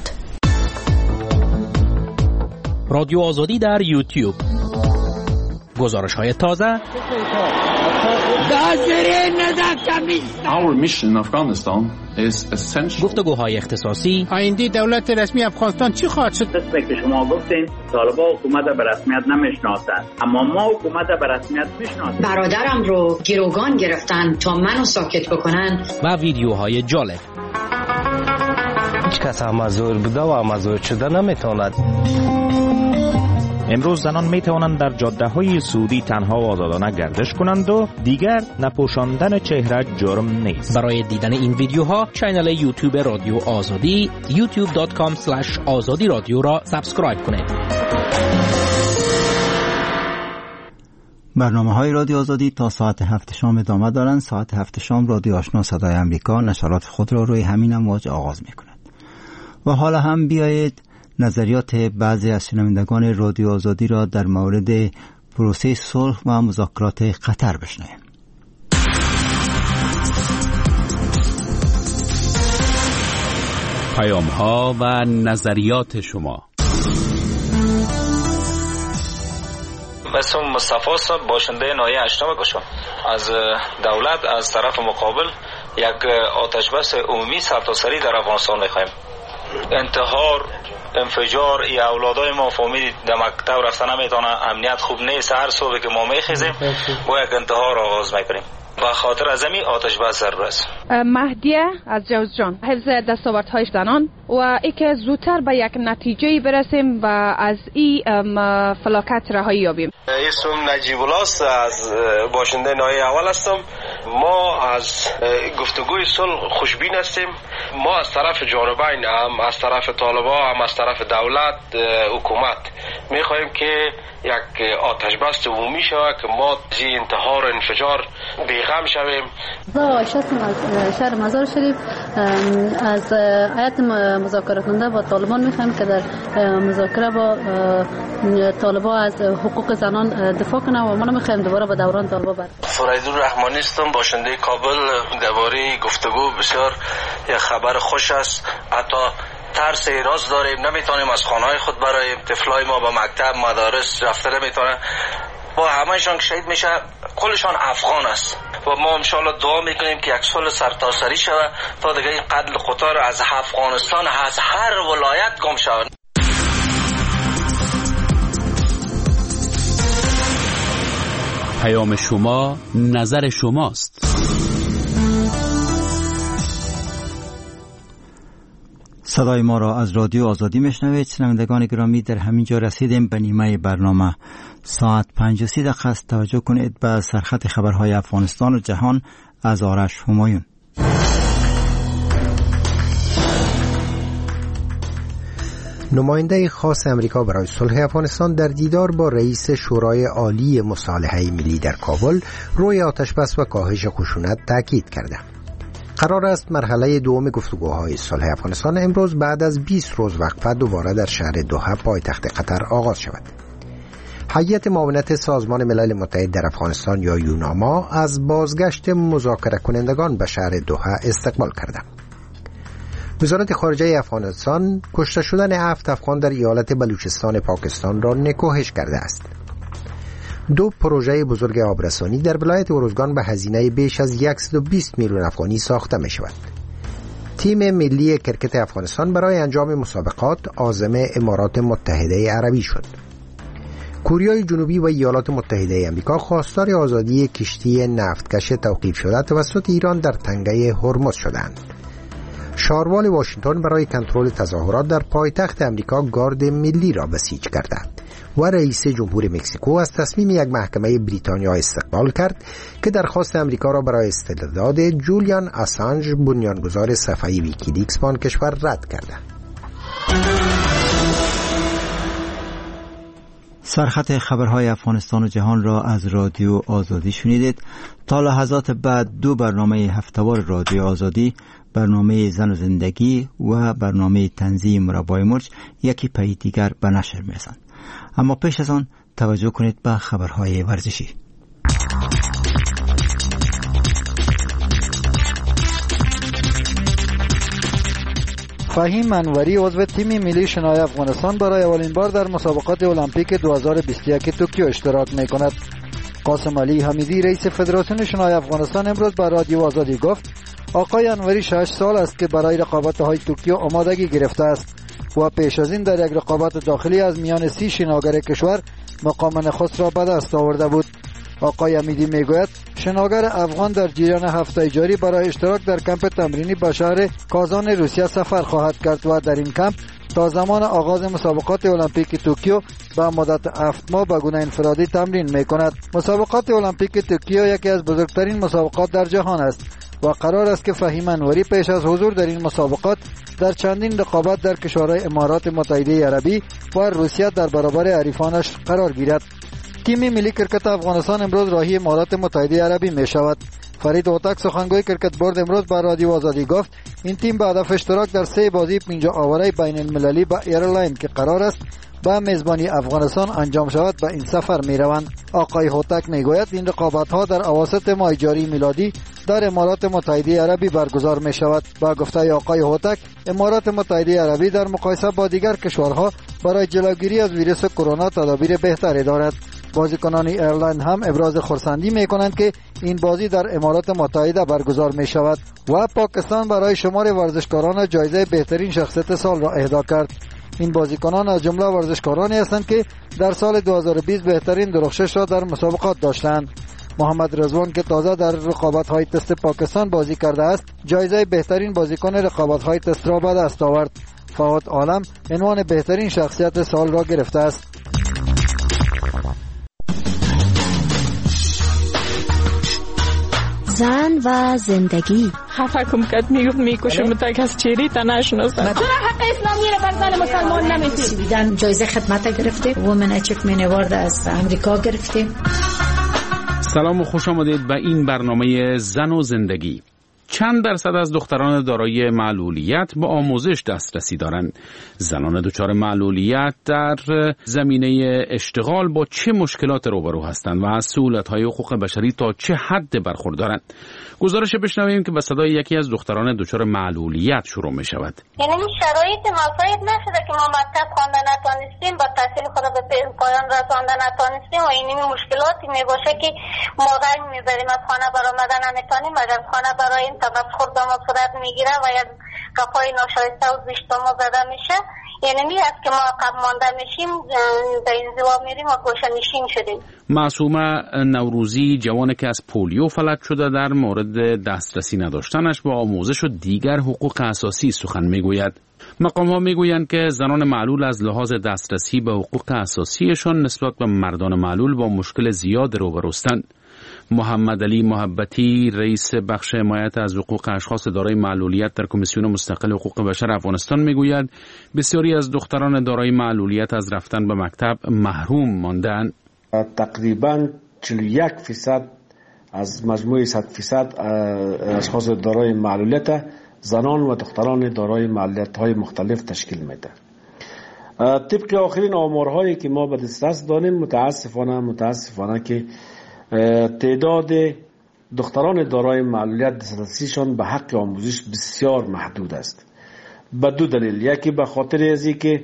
رادیو آزادی در یوتیوب، گزارش های تازه.
Our mission in Afghanistan is essential.
گفتگوهای اختصاصی.
آینده دولت رسمی افغانستان چی خواهد شد؟
دست که شما گفتین طالبان حکومت به رسمیت نمیشناسند، اما ما حکومت به رسمیت میشناسیم.
برادرم رو گروگان گرفتن تا منو ساکت بکنن.
و ویدیوهای جالب.
هیچ کس مزور بوده و مزور شده نمیتواند.
امروز زنان می توانند در جاده های سعودی تنها و آزادانه گردش کنند و دیگر نپوشاندن چهره جرم نیست. برای دیدن این ویدیوها کانال یوتیوب رادیو آزادی یوتیوب دات کام اسلش آزادی رادیو را سابسکرایب کنید.
برنامه های رادیو آزادی تا ساعت هفت شام ادامه دارند. ساعت هفت شام رادیو آشنا صدای امریکا نشرات خود را روی همین امواج آغاز می کند. و حالا هم بیایید نظریات بعضی از شنوندگان رادیو آزادی را در مورد پروسه صلح و مذاکرات قطر بشنویم.
پیام ها و نظریات شما.
اسم مصطفی صاحب باشنده ناحیه هشتم گوشم. از دولت از طرف مقابل یک آتش بس عمومی سرتاسری در افغانستان می‌خوایم. انتحار، انفجار، ای اولادای ما فهمیدید در مکتب رفتن نمیتونه، امنیت خوب نیست، هر صبح که ما میخیزیم با یک انتحار آغاز میکنیم. و خاطر از این آتش بس ضرور است.
مهدیه از جوزجان، حفظ دستاوردهای زنان و ای که زودتر به یک نتیجه برسیم و از این فلاکت رهایی یابیم.
اسمم نجیب الله است، از باشنده ناحیه اول هستم.
ما از گفتگوی صلح خوشبین هستیم. ما از طرف جانبین، هم از طرف طالبان هم از طرف دولت حکومت میخواهیم که یک آتش بس عمومی شود که ما از انتحار و انفجار بیغم شویم.
عایشه هستم از شهر مزار شریف. از هیئت مذاکره کننده با طالبان میخوایم که در مذاکره با طالبان از حقوق زنان دفاع کنه و ما نمیخوایم دوباره به دوران طالبان برد.
فریدون رحمانی هستم، باشنده کابل. درباره گفتگو بسیار یک خبر خوش است. حتی ترس ایراز داریم، نمیتونیم از خانه‌های خود برایم. طفلای ما به مکتب مدارس رفته نمیتونن. با همه‌شان شهید میشه، کلشان افغان است و ما انشالله دعا میکنیم که یک صلح سرتاسری شود تا دیگه این قتل خطار از افغانستان از هر ولایت گم شود.
پیام شما، نظر شماست.
صدای ما را از رادیو آزادی میشنوید. شنوندگان گرامی، در همین جا رسیدیم به نیمه برنامه. ساعت پنج و سی دقیقه است. توجه کنید به سرخط خبرهای افغانستان و جهان از آرش همایون.
نماینده خاص امریکا برای صلح افغانستان در دیدار با رئیس شورای عالی مصالحه ملی در کابل روی آتشبس و کاهش خشونت تاکید کرده. قرار است مرحله دوم گفتگوهای صلح افغانستان امروز بعد از بیست روز وقفه دوباره در شهر دوحه پایتخت قطر آغاز شود. هیئت معاونت سازمان ملل متحد در افغانستان یا یوناما از بازگشت مذاکره کنندگان به شهر دوحه استقبال کرده. وزارت خارجه افغانستان کشته شدن هفت افغان در ایالت بلوچستان پاکستان را نکوهش کرده است. دو پروژه بزرگ آبرسانی در ولایت ارزگان به هزینه بیش از صد و بیست میلیون افغانی ساخته می شود. تیم ملی کرکت افغانستان برای انجام مسابقات عازم امارات متحده عربی شد. کوریای جنوبی و ایالات متحده آمریکا خواستار آزادی کشتی نفتکش توقیف شده توسط ایران در تنگه هرمز شدند. شاروال واشنگتن برای کنترل تظاهرات در پایتخت آمریکا گارد ملی را بسیج کردند و رئیس جمهور مکزیکو از تصمیم یک محکمه بریتانیا استقبال کرد که درخواست آمریکا را برای استرداد جولیان آسانژ بنیانگذار صفحه ویکیلیکس به آن کشور رد کرده.
سرخط خبرهای افغانستان و جهان را از رادیو آزادی شنیدید. تا لحظات بعد دو برنامه هفته‌وار رادیو آزادی، برنامه زن و زندگی و برنامه تنزیه مربای مرج یکی پی دیگر به نشر می‌رسند. اما پیش از آن توجه کنید به خبرهای ورزشی.
فهیم انوری عضو تیم ملی شنای افغانستان برای اولین بار در مسابقات المپیک دو هزار و بیست و یک توکیو اشتراک می‌کند. قاسم علی حمیدی رئیس فدراسیون شنای افغانستان امروز به رادیو آزادی گفت آقای انوری شش سال است که برای رقابت‌های توکیو آمادگی گرفته است و پیش از این در یک رقابت داخلی از میان سی شناگر کشور مقام نخست را به دست آورده بود. آقای حمیدی میگوید شناگر افغان در جریان هفته جاری برای اشتراک در کمپ تمرینی به شهر کازان روسیه سفر خواهد کرد و در این کمپ تا زمان آغاز مسابقات المپیک توکیو به مدت هفت ماه به گونه انفرادی تمرین میکند. مسابقات المپیک توکیو یکی از بزرگترین مسابقات در جهان است و قرار است که فهیم انوری پیش از حضور در این مسابقات در چندین رقابت در کشورهای امارات متحده عربی و روسیه در برابر حریفانش قرار گیرد. تیم ملی کرکت افغانستان امروز راهی امارات متحده عربی می شود. فرید هوتک سخنگوی کرکت بورد امروز به رادیو آزادی گفت این تیم به هدف اشتراک در سه بازی پنجاه آوره بین المللی با ایرلاین که قرار است با میزبانی افغانستان انجام شود به این سفر می روند. آقای هوتک می گوید این رقابت ها در اواسط ماه جاری میلادی در امارات متحده عربی برگزار می شود. با گفته آقای هوتک امارات متحده عربی در مقایسه با دیگر کشورها برای جلوگیری از ویروس کرونا تدابیر بهتری دارد. بازیکنان ایرلند هم ابراز خرسندی می کنند که این بازی در امارات متحده برگزار می شود و پاکستان برای شمار ورزشکاران جایزه بهترین شخصیت سال را اهدا کرد. این بازیکنان از جمله ورزشکارانی هستند که در سال دو هزار و بیست بهترین درخشش را در مسابقات داشتند. محمد رضوان که تازه در رقابت‌های تست پاکستان بازی کرده است، جایزه بهترین بازیکن رقابت‌های تست را به دست آورد. فهد عالم عنوان بهترین شخصیت سال را گرفته است.
زن و زندگی.
خفه کم کد میگفت میکشم تا کس چیری تا نشناسه. چرا حق اسلامی رو بر زن مسلمان نمیدید؟
جایزه خدمت گرفته. وومن اچیومنت اوارد از امریکا گرفته.
سلام و خوش آمدید به این برنامه زن و زندگی. چند درصد از دختران دارای معلولیت به آموزش دسترسی دارند؟ زنان دچار معلولیت در زمینه اشتغال با چه مشکلات روبرو هستند و از سهولت‌های حقوق بشری تا چه حد برخوردارند؟ گزارش بشنویم که به صدای یکی از دختران دچار معلولیت شروع می شود.
یعنی شرایط مساعد نشده که ما مکتب خوانده نتونستیم، با تحصیل خود به پایان رسانده نتونستیم و این مشکلاتی می باشه که ما رنگ میبریم از خانه برآمدن نمیتونیم، اگر خانه برای این تمسخر به ما صورت میگیره و یک گپای ناشایسته و زشت ما زده میشه. یعنی می است که ما عقب مانده میشیم، به انزوا میریم و گوشه‌نشین شدیم.
معصومه نوروزی، جوانی که از پولیو فلج شده، در مورد دسترسی نداشتنش به آموزش و دیگر حقوق اساسی سخن میگوید. مقام ها میگویند که زنان معلول از لحاظ دسترسی به حقوق اساسیشان نسبت به مردان معلول با مشکل زیاد روبروستند. محمد علی محبتی، رئیس بخش حمایت از حقوق اشخاص دارای معلولیت در کمیسیون مستقل حقوق بشر افغانستان میگوید بسیاری از دختران دارای معلولیت از رفتن به مکتب محروم ماندند.
تقریباً چهل و یک درصد از مجموع صد درصد اشخاص دارای معلولیت زنان و دختران دارای معلولیت‌های مختلف تشکیل میده. طبق آخرین آمارهایی که ما به دسترس داریم، متاسفانه متاسفانه که تعداد دختران دارای معلولیت دسترسیشان به حق آموزش بسیار محدود است. به دو دلیل. یکی به خاطر ازی که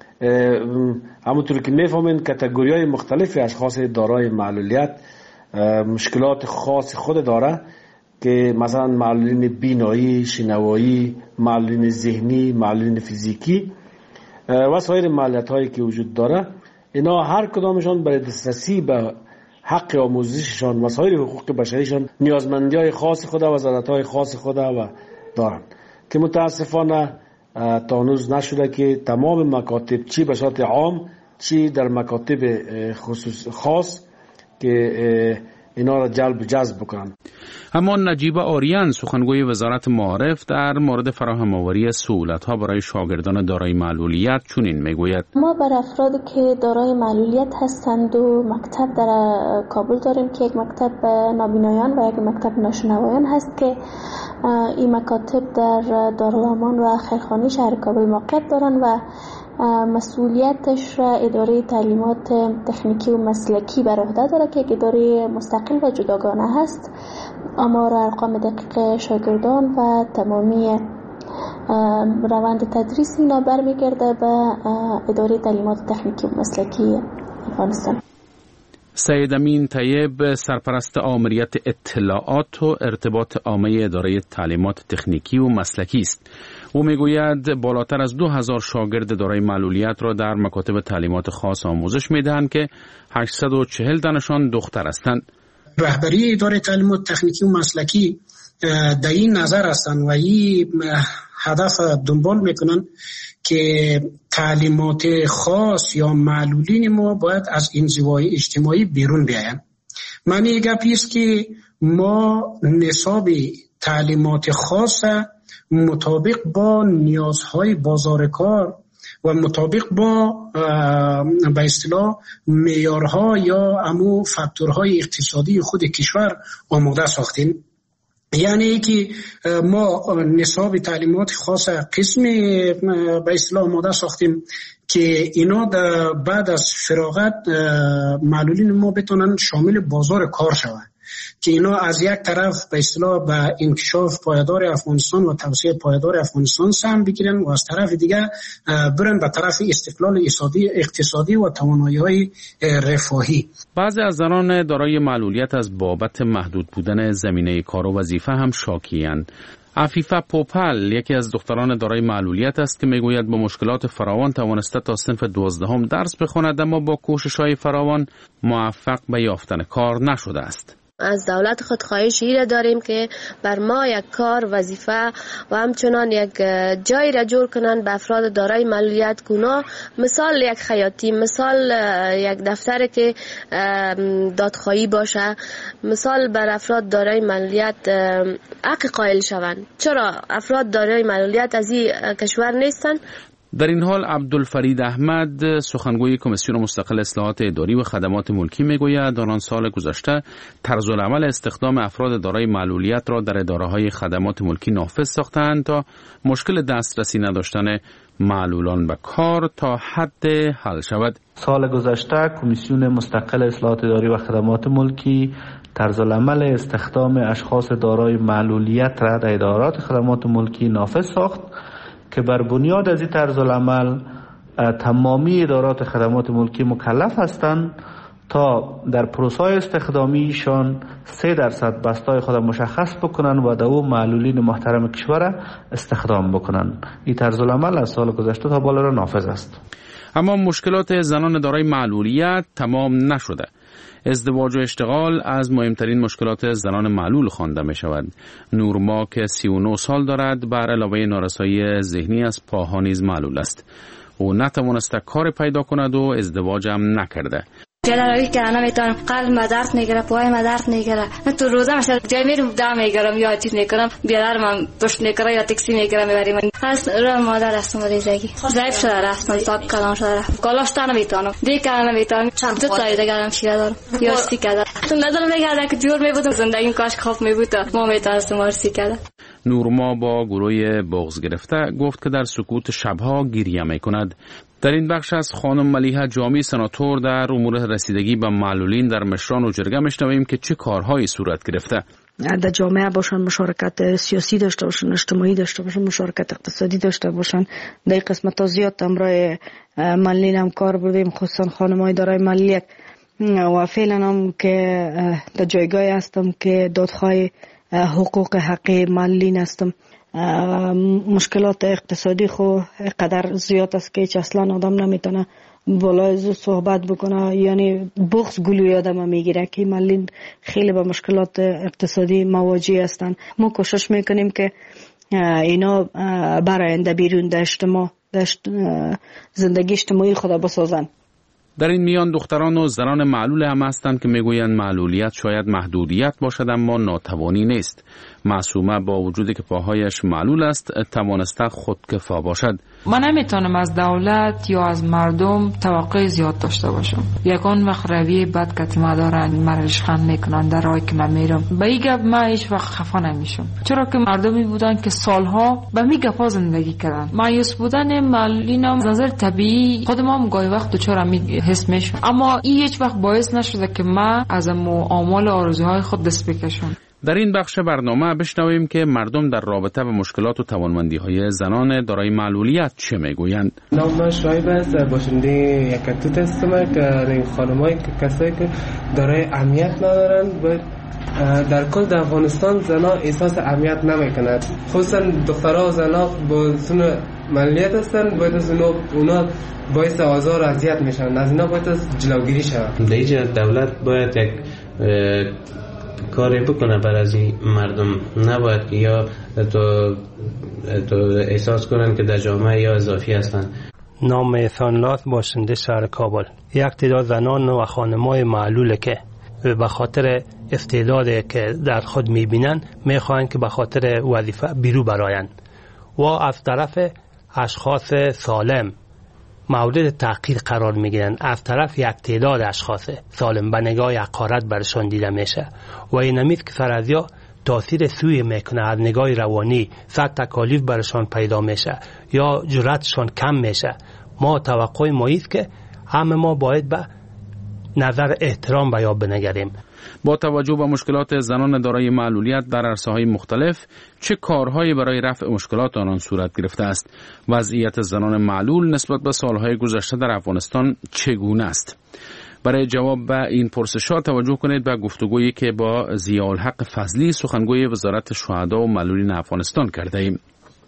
همونطور که میفهمین کاتگوری‌های مختلف اشخاص دارای معلولیت مشکلات خاص خود داره، که مثلا معلولین بینایی، شنوایی، معلولین ذهنی، معلولین فیزیکی و سایر معلولیت‌هایی که وجود داره، اینا هر کدامشان برای دسترسی به حق آموزششان و سایر حقوق بشریشان نیازمندی‌های خاص خود و ضرورت‌های خاص خود و دارند که متاسفانه تا هنوز نشده که تمام مکاتب، چی به صورت عام چی در مکاتب خصوص خاص، که اینا را جلب و جذب بکنن.
اما نجیبه آریان، سخنگوی وزارت معارف، در مورد فراهم آوری سهولت‌ها برای شاگردان دارای معلولیت چنین میگوید:
ما برای افرادی که دارای معلولیت هستند و مکتب در کابل داریم که یک مکتب نابینایان و یک مکتب ناشنوایان هست که این مکاتب در دارالامان و خیرخانی شهر کابل موقعیت دارند و مسئولیتش را اداره تعلیمات تکنیکی و مسلکی بر عهده داره که اداره مستقل و جداگانه هست. آمار ارقام دقیق شاگردان و تمامی روند تدریس اینا برمیگرده به اداره تعلیمات تکنیکی و مسلکی افغانستان.
سید امین طیب، سرپرست آمریت اطلاعات و ارتباط عامه اداره تعلیمات تکنیکی و مسلکی است. او میگوید بالاتر از دو هزار شاگرد دارای معلولیت را در مکاتب تعلیمات خاص آموزش میدهند که هشتصد و چهل تنشان دختر هستند.
رهبری اداره تعلیمات تکنیکی و مسلکی در این نظر هستند و این هدف دنبال میکنن که تعلیمات خاص یا معلولین ما باید از انزوای اجتماعی بیرون بیاین. معنی گپی است که ما نصاب تعلیمات خاص مطابق با نیازهای بازار کار و مطابق با به اصطلاح معیارها یا امو فاکتورهای اقتصادی خود کشور آماده ساختیم. یعنی که ما نصاب تعلیمات خاص قسم به اصطلاح آماده ساختیم که اینا بعد از فراغت معلولین ما بتونن شامل بازار کار شوند، که اینا از یک طرف به اصطلاح به انکشاف پایدار افغانستان و توسعه پایدار افغانستان سهم بگیرن و از طرف دیگه برن به طرف استقلال اقتصادی اقتصادی و توانایی‌های رفاهی.
بعضی از زنان دارای معلولیت از بابت محدود بودن زمینه کار و وظیفه هم شاکی‌اند. عفیفه پوپل یکی از دختران دارای معلولیت است که میگوید با مشکلات فراوان توانسته تا صنف دوازدهم درس بخواند، اما با کوشش‌های فراوان موفق به یافتن کار نشده است.
از دولت خود خواهش ای را داریم که بر ما یک کار وظیفه و همچنان یک جای را جور کنن به افراد دارای معلولیت گناه، مثال یک خیاطی، مثال یک دفتر که دادخواهی باشه، مثال بر افراد دارای معلولیت حق قائل شوند. چرا افراد دارای معلولیت از این کشور نیستن؟
در این حال عبدالفرید احمد سخنگوی کمیسیون مستقل اصلاحات اداری و خدمات ملکی میگوید در آن سال گذشته طرز العمل استخدام افراد دارای معلولیت را در اداره‌های خدمات ملکی نافذ ساختند تا مشکل دسترسی نداشتن معلولان به کار تا حد حل شود.
سال گذشته کمیسیون مستقل اصلاحات اداری و خدمات ملکی طرز العمل استخدام اشخاص دارای معلولیت را در ادارات خدمات ملکی نافذ ساخت که بر بنیاد از این طرز العمل تمامی ادارات خدمات ملکی مکلف هستند تا در پروسه استخدامیشان سه درصد بستای خود مشخص بکنن و در او معلولین محترم کشور استخدام بکنن. این طرز العمل از سال گذشته تا بالا را نافذ است.
اما مشکلات زنان دارای معلولیت تمام نشده. ازدواج و اشتغال از مهمترین مشکلات زنان معلول خوانده می شود. نورما که سی و نه سال دارد بر علاوه نارسایی ذهنی از پاها نیز معلول است. او نتوانسته کار پیدا کند و ازدواج هم نکرده.
جلالایی که انا میتونم قلب مدرد میگیره، پای مدرد میگیره، تو روزه مثلا جای میرم دم میگیرم یا چیز میکنم بیادر من پشت میگیره یا تاکسی میگیرم میبریم. پس رو مادر هستم ریزگی ضعیف شده رفتم ساک کلام شده کالاش تا نمیتونم دیگه نمیتونم چند تا تایی دیگه شیره دارم یا سیکه دارم. تو نظر میگه که جور میبودم زندگیم کاش خواب میبود ما میتونستم مار سیکه دارم.
نورما با گروه بغض گرفته گفت که در سکوت شبها گریه میکند. در این بخش از خانم ملیحه جامی سناتور در امور رسیدگی به معلولین در مشران و جرگه میشنویم که چه کارهایی صورت گرفته.
در جامعه باشن، مشارکت سیاسی داشته باشن، اجتماعی داشته باشن، مشارکت اقتصادی داشته باشن. در قسمت ها زیاد امرای معلولین هم کار بردیم، خصوصا خانم‌های دارای معلولیت و فعلا هم که در جایگاهی هستم که دادخواه حقوق حقی معلولین هستم. مشکلات اقتصادی خو قدر زیاد است که هیچ اصلا آدم نمیتونه بالای زو صحبت بکنه، یعنی بغض گلوی آدم میگیره که معلولین خیلی با مشکلات اقتصادی مواجه هستند. ما کوشش میکنیم که اینا برای آینده بیرون در اجتماع زندگی اجتماعی خود بسازن.
در این میان دختران و زنان معلول هم هستند که میگویند معلولیت شاید محدودیت باشد اما ناتوانی نیست. معصومه با وجودی که پاهایش معلول است توانسته خودکفا باشد.
من نمیتونم از دولت یا از مردم توقع زیاد داشته باشم. یکان وقت رویه بد که ما دارن مرا رشخند میکنن در راهی که من میرم. به این گپ من هیچ وقت خفه نمیشم، چرا که مردمی بودن که سالها به می گپا زندگی کردن. مایوس بودن معلولین از نظر طبیعی خودم هم گاهی وقت دچار می حس میشم، اما این هیچ وقت باعث نشده که من از آمال آرزوهای خود دست بکشم.
در این بخش برنامه بشنویم که مردم در رابطه با مشکلات و توانمندی‌های زنان دارای معلولیت چه میگویند.
نام شایب است، باشنده یک توت هستم که این خانمایی که کسایی که دارای اهمیت ندارن و در کل در افغانستان زنا احساس اهمیت نمیکنند، خصوصا دخترها و زنا با سن معلولیت هستن، باید از اونا باعث آزار و اذیت میشن، از اینا باید جلوگیری شود.
در اینجا دولت باید یک کاری بکنه برای از این مردم، نباید که یا تو, تو احساس کنن که در جامعه یا اضافی هستن.
نام احسان‌الله باشنده شهر کابل. یک تعداد زنان و خانم‌های معلول که به خاطر استعدادی که در خود می‌بینن می‌خواهند که به خاطر وظیفه بیرون برآیند و از طرف اشخاص سالم مورد تحقیر قرار میگیرن، از طرف یک تعداد اشخاص سالم به نگاه حقارت برشان دیده میشه و این امید که سرازیا تاثیر سوی میکنه، از نگاه روانی صد تکالیف برشان پیدا میشه یا جرأتشان کم میشه. ما توقع ما است که همه ما باید به نظر احترام بیان بنگریم.
با توجه به مشکلات زنان دارای معلولیت در عرصه‌های مختلف چه کارهایی برای رفع مشکلات آنان صورت گرفته است؟ وضعیت زنان معلول نسبت به سالهای گذشته در افغانستان چگونه است؟ برای جواب به این پرسش‌ها توجه کنید به گفتگویی که با ضیاءالحق فضلی سخنگوی وزارت شهدا و معلولین افغانستان کرده ایم.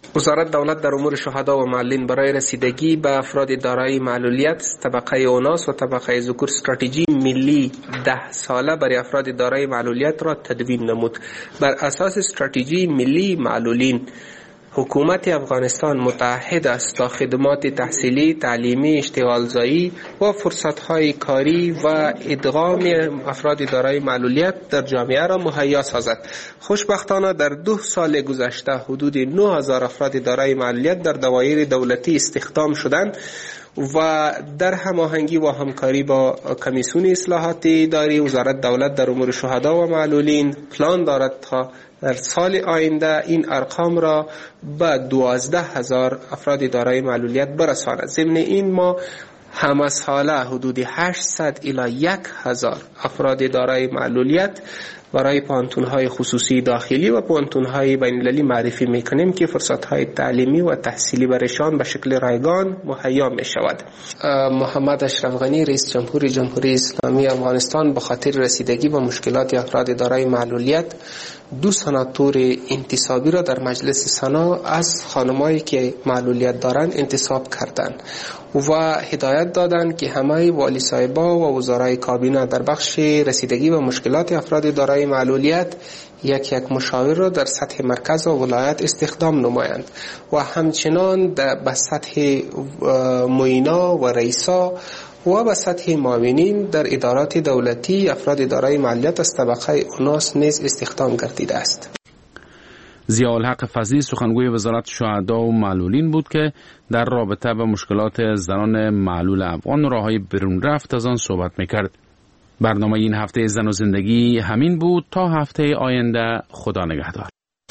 وزارت دولت در امور شهدا و معلولین برای رسیدگی به افراد دارای معلولیت طبقه اوناس و طبقه ذکور استراتژی ملی ده ساله برای افراد دارای معلولیت را تدوین نمود. بر اساس استراتژی ملی معلولین، حکومت افغانستان متعهد است تا خدمات تحصیلی، تعلیمی، اشتغالزایی و فرصت‌های کاری و ادغام افراد دارای معلولیت در جامعه را مهیا سازد. خوشبختانه در دو سال گذشته حدود نه هزار افراد دارای معلولیت در دوایر دولتی استخدام شدند و در هماهنگی و همکاری با کمیسیون اصلاحات اداری، وزارت دولت در امور شهدا و معلولین پلان دارد تا در سال آینده این ارقام را به دوازده هزار افراد دارای معلولیت برساند. ضمن این ما همه ساله حدود هشتصد الی یک هزار افراد دارای معلولیت برای پانتون‌های خصوصی داخلی و پانتون‌های بین‌المللی معرفی می‌کنیم که فرصت‌های تعلیمی و تحصیلی برایشان به شکل رایگان مهیا می‌شود. محمد اشرف غنی، رئیس جمهوری جمهوری اسلامی افغانستان، به خاطر رسیدگی به مشکلات افراد دارای معلولیت دو سناتور انتصابی را در مجلس سنا از خانمایی که معلولیت دارند انتصاب کردند و هدایت دادند که همه والی صاحبا و وزرای کابینه در بخش رسیدگی به مشکلات افراد دارای معلولیت یک یک مشاور را در سطح مرکز و ولایت استخدام نمایند و همچنان به سطح معینا و رئیسا و به سطح معاونین در ادارات دولتی افراد دارای معلولیت از طبقه اوناس نیز استخدام گردیده است.
ضیاءالحق فضلی سخنگوی وزارت شهدا و معلولین بود که در رابطه با مشکلات زنان معلول افغان و راههای برون رفت از آن صحبت میکرد. برنامه این هفته زن و زندگی همین بود. تا هفته آینده خدا نگهدار.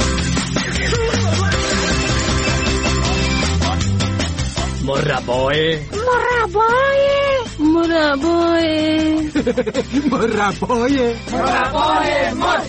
مربای
مربای مربای
مربای مربای مر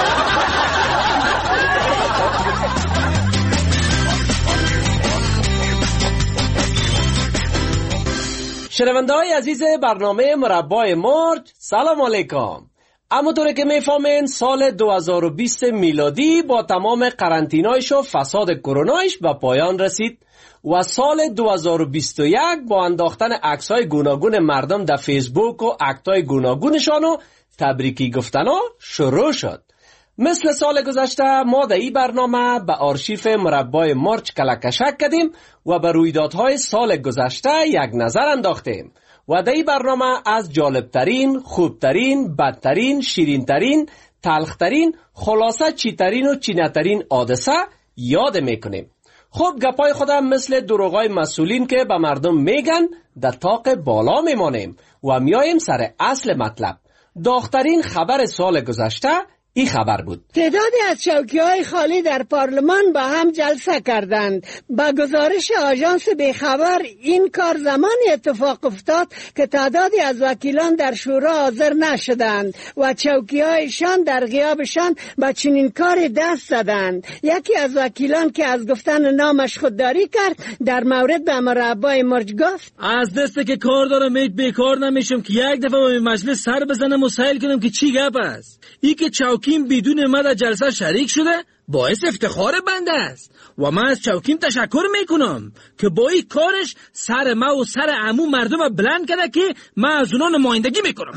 شنونده‌های عزیز برنامه مربای مرج، سلام علیکم. همونطوری که میفهمین سال دو هزار و بیست میلادی با تمام قرنطینه‌اش و فساد کرونایش به پایان رسید و سال دو هزار و بیست و یک با انداختن عکس‌های گوناگون مردم در فیسبوک و اکتای گوناگونشان و تبریکی گفتنا شروع شد. مثل سال گذشته ما در این برنامه به آرشیف مربای مرج کلکشک کردیم و به رویدادهای سال گذشته یک نظر انداختیم و در این برنامه از جالبترین، خوبترین، بدترین، شیرینترین، تلخترین، خلاصه چیترین و چینترین حادثه یاد میکنیم. خب گپای خودم مثل دروغای مسئولین که به مردم میگن در طاق بالا میمانیم و میایم سر اصل مطلب. داغترین خبر سال گذشته این خبر بود.
تعدادی از چوکی‌های خالی در پارلمان با هم جلسه کردند. با گزارش آژانس بیخبر این کار زمانی اتفاق افتاد که تعدادی از وکیلان در شورا حاضر نشدند و چوکی‌هایشان در غیابشان با چنین کار دست زدند. یکی از وکیلان که از گفتن نامش خودداری کرد در مورد به مربای مرج گفت:
از دسته که کار دارم میت بیکار نمیشم که یک دفعه به مجلس سر بزنم و سائل کنم که چی گپ است. ای که چوکیم بدون ما در جلسه شریک شده باعث افتخار بنده است و من از چوکیم تشکر میکنم که با این کارش سر ما و سر عمو مردم بلند کرده که من از اونا نمایندگی میکنم.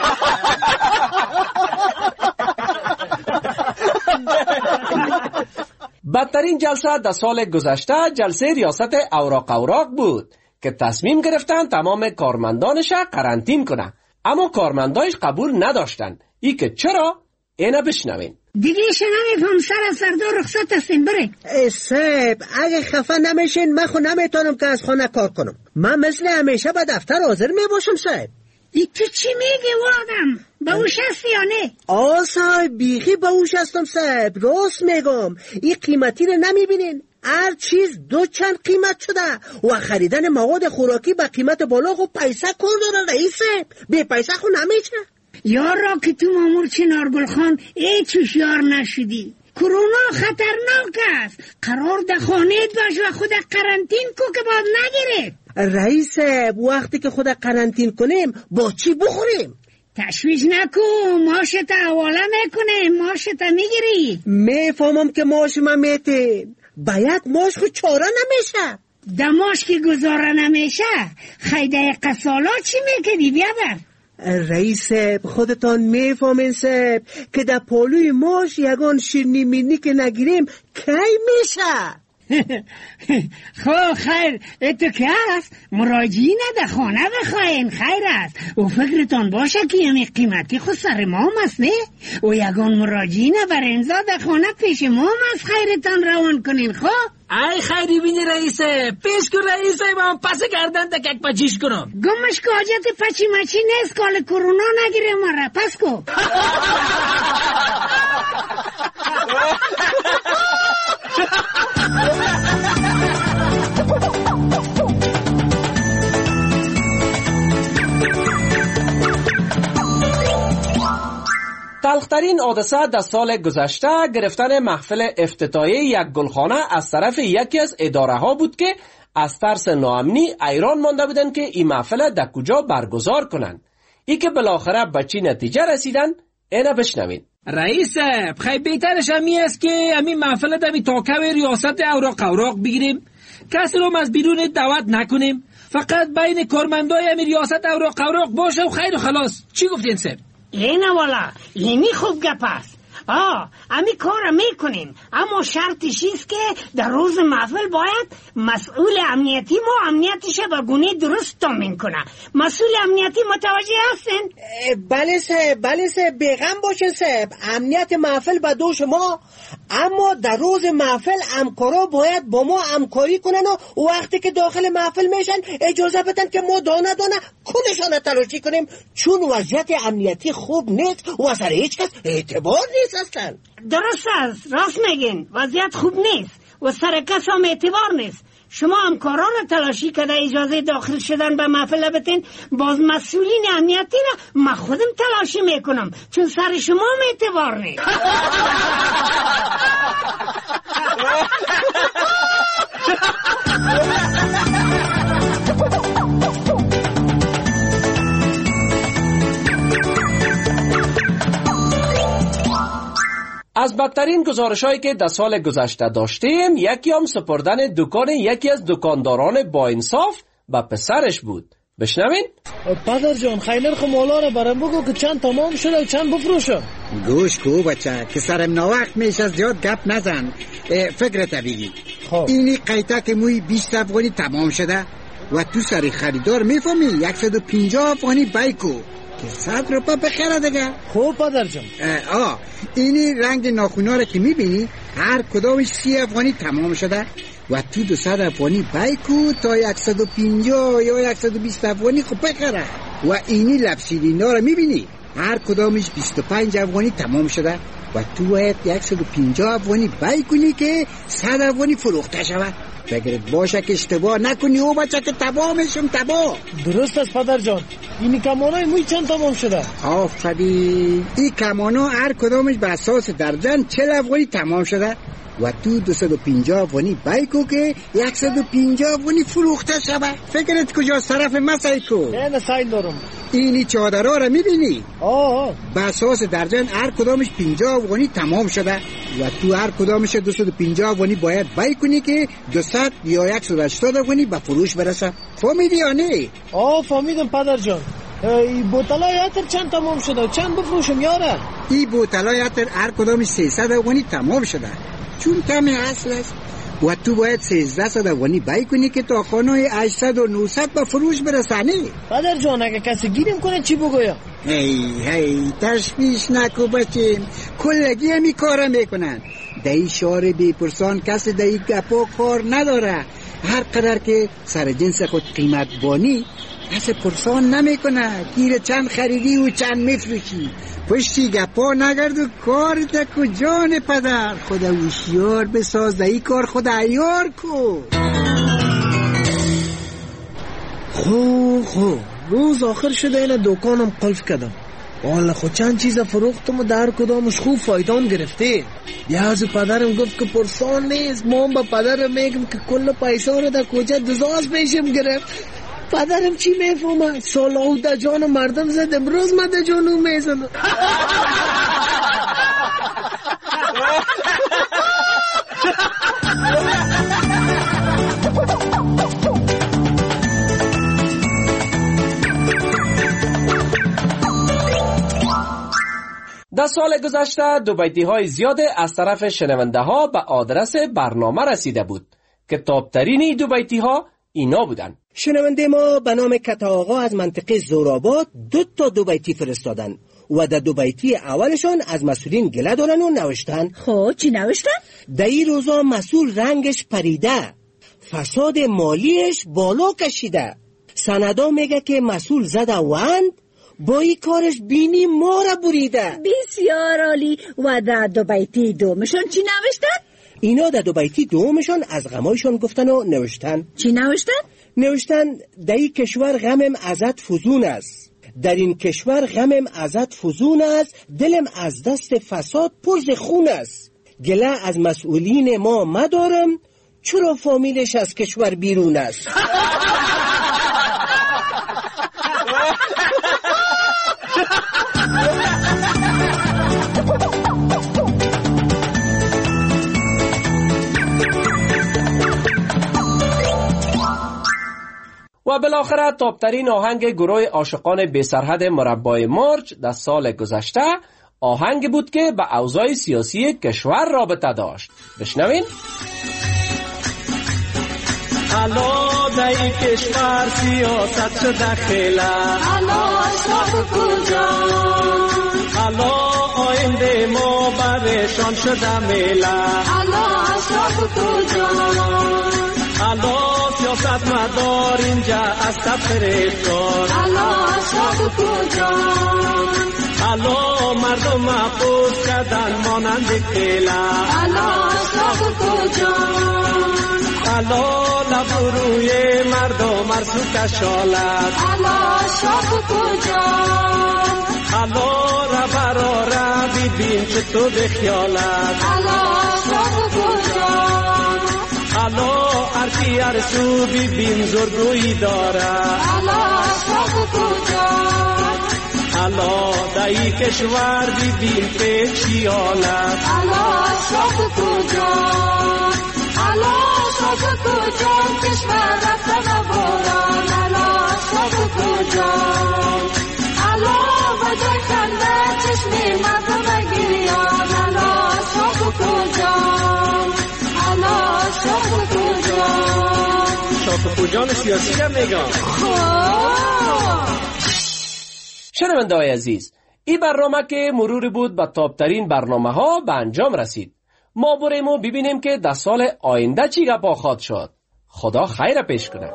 بدترین جلسه در سال گذشته جلسه ریاست اوراق اوراق بود که تصمیم گرفتن تمام کارمندانش قرنطین کنه، اما کارمندانش قبول نداشتن. ای که چرا؟ اینه بشنوین.
دیگه شنویم سر از فردا رخصت هستیم بره.
صاحب اگه خفه نمیشین من خود نمیتونم که از خانه کار کنم. من مثل همیشه به دفتر حاضر میباشم صاحب.
ای تو چی میگی وادم؟ به اوش هستی یا نه؟
آه صاحب بیخی به اوش هستم صاحب، راست میگم. این قیمتی رو نمیبینین؟ هر چیز دو چند قیمت شده و خریدن مواد خوراکی با قیمت بالا خب پیسه کار داره رئیسه. بی پیسه خود نمیشه.
یار را که تو مامور چنارگل خان ای چوش یار نشدی. کرونا خطرناک است. قرار در خانه باش و خود قرنطین کو که باید نگیره.
رئیس وقتی که خود قرنطین کنیم با چی بخوریم؟
تشویش نکن، ماشت حواله میکنه، ماشت میگیری.
میفهمم که ماش ما میتین، باید ماش خود چاره نمیشه.
دماش که گذاره نمیشه خیده قصالا چی میکنی بیادر؟
رئیس خودتان میفهمین سب که در پالوی ماش یگان شیرنی مینی که نگیریم کی میشه؟
خب خیر اتو که هست مراجعی نده خانه بخواین خیر است و فکرتان باشه که یعنی قیمتی خود سر ما هم است نه و یگان مراجعی نبر امضا در خانه پیش ما هم است خیرتان روان کنین خب
ای خیری بینی رئیسه پیش کن رئیسه من پس گردن تکک پچیش کنم
گمش که حاجت پچی مچی نیست کال کرونا نگیره مرا پس کو
تلخترین حادثه در سال گذشته گرفتن محفل افتتاحیه یک گلخانه از طرف یکی از اداره ها بود که از ترس ناامنی ایران مانده بودند که این محفل در کجا برگزار کنند. ای که بالاخره به چی نتیجه رسیدن اینه بشنوید.
رئیس خیلی بهترش همی است که همین محفل در تاکه ریاست اوراق اوراق بگیریم، کسی رو از بیرون دعوت نکنیم، فقط بین کارمندای همین ریاست اوراق اوراق باشه و خیر و خلاص. چی گفتین سر؟
اینه والا اینی خوب گپ است. آه امی کار میکنیم، اما شرطش است که در روز محفل باید مسئول امنیتی ما امنیتش به گونه درست تامین کنه. مسئول امنیتی متوجه هستین؟
بله صاحب بله صاحب بیغم باشین صاحب، امنیت محفل به دوش ما، اما در روز محفل همکارا باید با ما همکاری کنن و وقتی که داخل محفل میشن اجازه بدن که ما دانه دانه کلشان تلاشی کنیم، چون وضعیت امنیتی خوب نیست و سر هیچ کس اعتبار نیست اصلا.
درست است، راست میگین، وضعیت خوب نیست و سر کس هم اعتبار نیست. شما همکاران تلاشی کده اجازه داخل شدن به محفل بتین، باز مسئولین امنیتی را من خودم تلاشی میکنم چون سر شما هم اعتبار نیست.
از بدترین گزارش‌هایی که در سال گذشته داشتیم یکی هم سپردن دکان یکی از دکانداران با انصاف به پسرش بود. بشنوین؟
پدر جان خیلی خو مولا رو برام بگو که چند تمام شده و چند بفروشم.
گوش کو بچه که سرم ناوقت میشه از زیاد گپ نزن، فکرت بگی. اینی قیتک موی بیست افغانی تمام شده و تو سری خریدار میفهمی صد و پنجاه افغانی بایکو که صد روپا بخیره دیگه.
خوب پدر جان.
آه اینی رنگ ناخونا رو که میبینی هر کدامش سی افغانی تمام شده و تو دو صد افغانی بایکو تا صد و پنجاه یا صد و بیست افغانی خوب بخیره. و اینی لبسیلینا رو میبینی هر کدامش بیست و پنج افغانی تمام شده و تو باید صد و پنجاه افغانی بای کنی که صد افغانی فروخته شود. فکرت باشه که اشتباه نکنی او بچه که تمامشم تباه.
درست است پدر جان. این کمانای موی چند تمام شده؟
آفرین. این کمانا هر کدامش به اساس درجن چهل افغانی تمام شده و تو دویست و پنجاه افغانی بایکو که صد و پنجاه افغانی فروخته شود. فکرت کجا صرف مسایکو؟
نه سایل دارم.
اینی چادرها رو میبینی؟
آه
به اساس درجن هر کدامش پنجاه افغانی تمام شده و تو هر کدامش دویست و پنجاه افغانی باید بای کنی که دویست یا صد و هشتاد افغانی به فروش برسه. فهمیدی یا نه؟
آه فهمیدم پدر جان. این بوتلای عطر چند تمام شده چند بفروشم یاره؟
این بوتلای عطر هر کدامش سیصد افغانی تمام شده چون کم اصل است و تو باید سیزده افغانی بای کنی که تا خانه هشتصد و نهصد به فروش برسانه.
پدر جان اگه کسی گیریم کنه چی بگویم؟
هی هی تشویش نکو بچیم، کلگی همی کارا میکنن. دایی شعر بی پرسان کسی دایی گپا کار نداره. هر قدر که سر جنس خود قیمت بانی کسی پرسان نمیکنه گیر چند خریدی و چند میفروشی. پشتی گپا نگرد و کار تکو جان پدر، خدا هوشیار بساز دایی کار خدا عیار کو.
خو خو روز آخر شده این دکانم قلف کردم. والا خود چند چیز فروختم و در کدامش خوب فایدان گرفته. بیازو پدرم گفت که پرسان نیست. ما با پدرم میگم که کل پیسا رو در کجا دزاز پیشم گرفت. پدرم چی میفهمه؟ سالاو در جان مردم زد امروز من در جانو میزنم.
در سال گذشته دو بیتی های زیاد از طرف شنونده ها به آدرس برنامه رسیده بود که تابترین دو بیتی ها اینا بودن.
شنونده ما به نام کتا آقا از منطقه زورآباد دو تا دو بیتی فرستادن و در دو بیتی اولشان از مسئولین گله دارن و نوشتن.
خب چی نوشتن؟
در این روزا مسئول رنگش پریده، فساد مالیش بالا کشیده. سندا میگه که مسئول زده وند، با این کارش بینی ما را بریده.
بسیار عالی. و در دو بیتی دومشان چی نوشتن؟
اینا در دو بیتی دومشان از غمایشان گفتن و نوشتن.
چی نوشتن؟
نوشتن در این کشور غمم ازت فزون است، در این کشور غمم ازت فزون است، دلم از دست فساد پرز خون است. گله از مسئولین ما مدارم، چرا فامیلش از کشور بیرون است.
و بالاخره تاپترین آهنگ گروه عاشقان بی سرحد مربای مرج در سال گذشته آهنگ بود که به اوضاع سیاسی کشور رابطه داشت. بشنوین.
حالا در این کشور سیاست شده خیله، حالا اشراف کجا، حالا آینده ما برشان شده میله، حالا اشراف کجا، حالا سیاست مدار اینجا از تفریق کار، حالا اشراف کجا، حالا مردم محبوب کردن مانند خیله، حالا اشراف کجا، حالا لب روی مردم مرسو کشالت، حالا اشراف کجا، حالا را براره بیدین چه تو بخیالت، حالا اشراف کجا، حالا ارکی ارسو بیبین زرگوی داره، حالا اشراف کجا، حالا دایی کشور بیبین پیچی آلت، حالا اشراف کجا، حالا اشراف کجا، کشور رفته نباران، حالا اشراف کجا، حالا بجای خنده چشمی مردم گریان، حالا اشراف کجا، حالا اشراف کجا.
شاف کجان سیاسی هم میگم. شنونده های عزیز، این برنامه که مروری بود به تاپترین برنامه ها به انجام رسید. ما بریم و ببینیم که در سال آینده چی گپا خواهد شد. خدا خیر پیش کنه.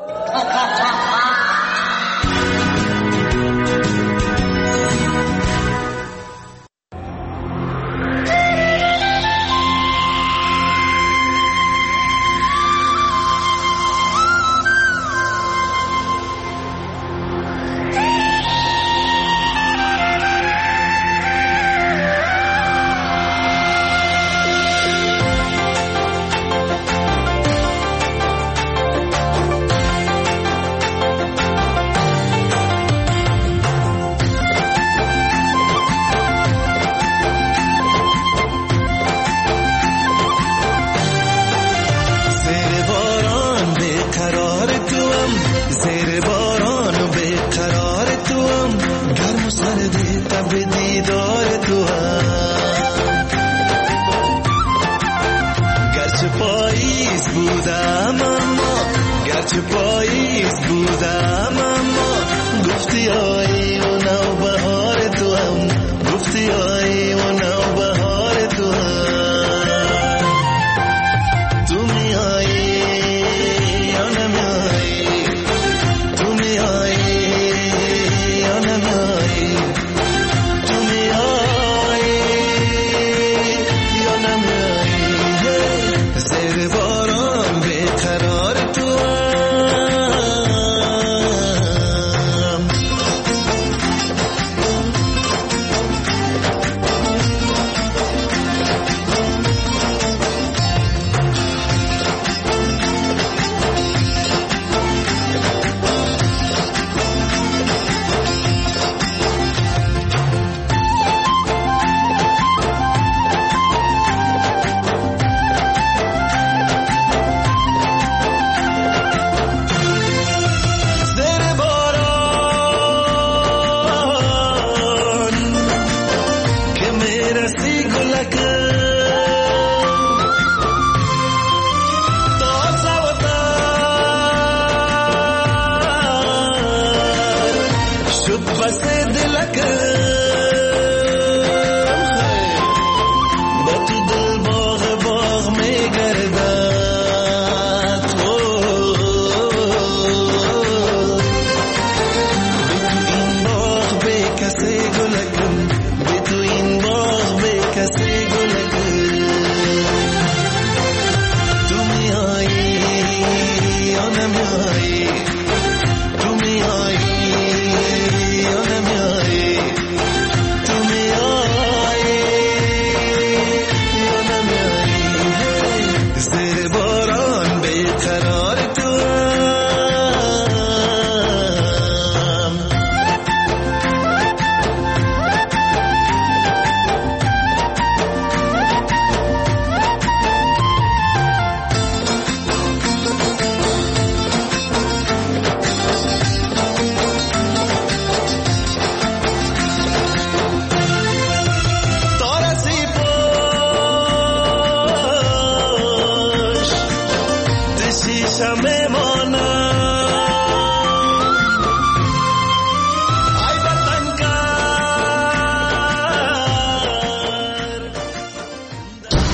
گرچه پاییز بودم اما گفتی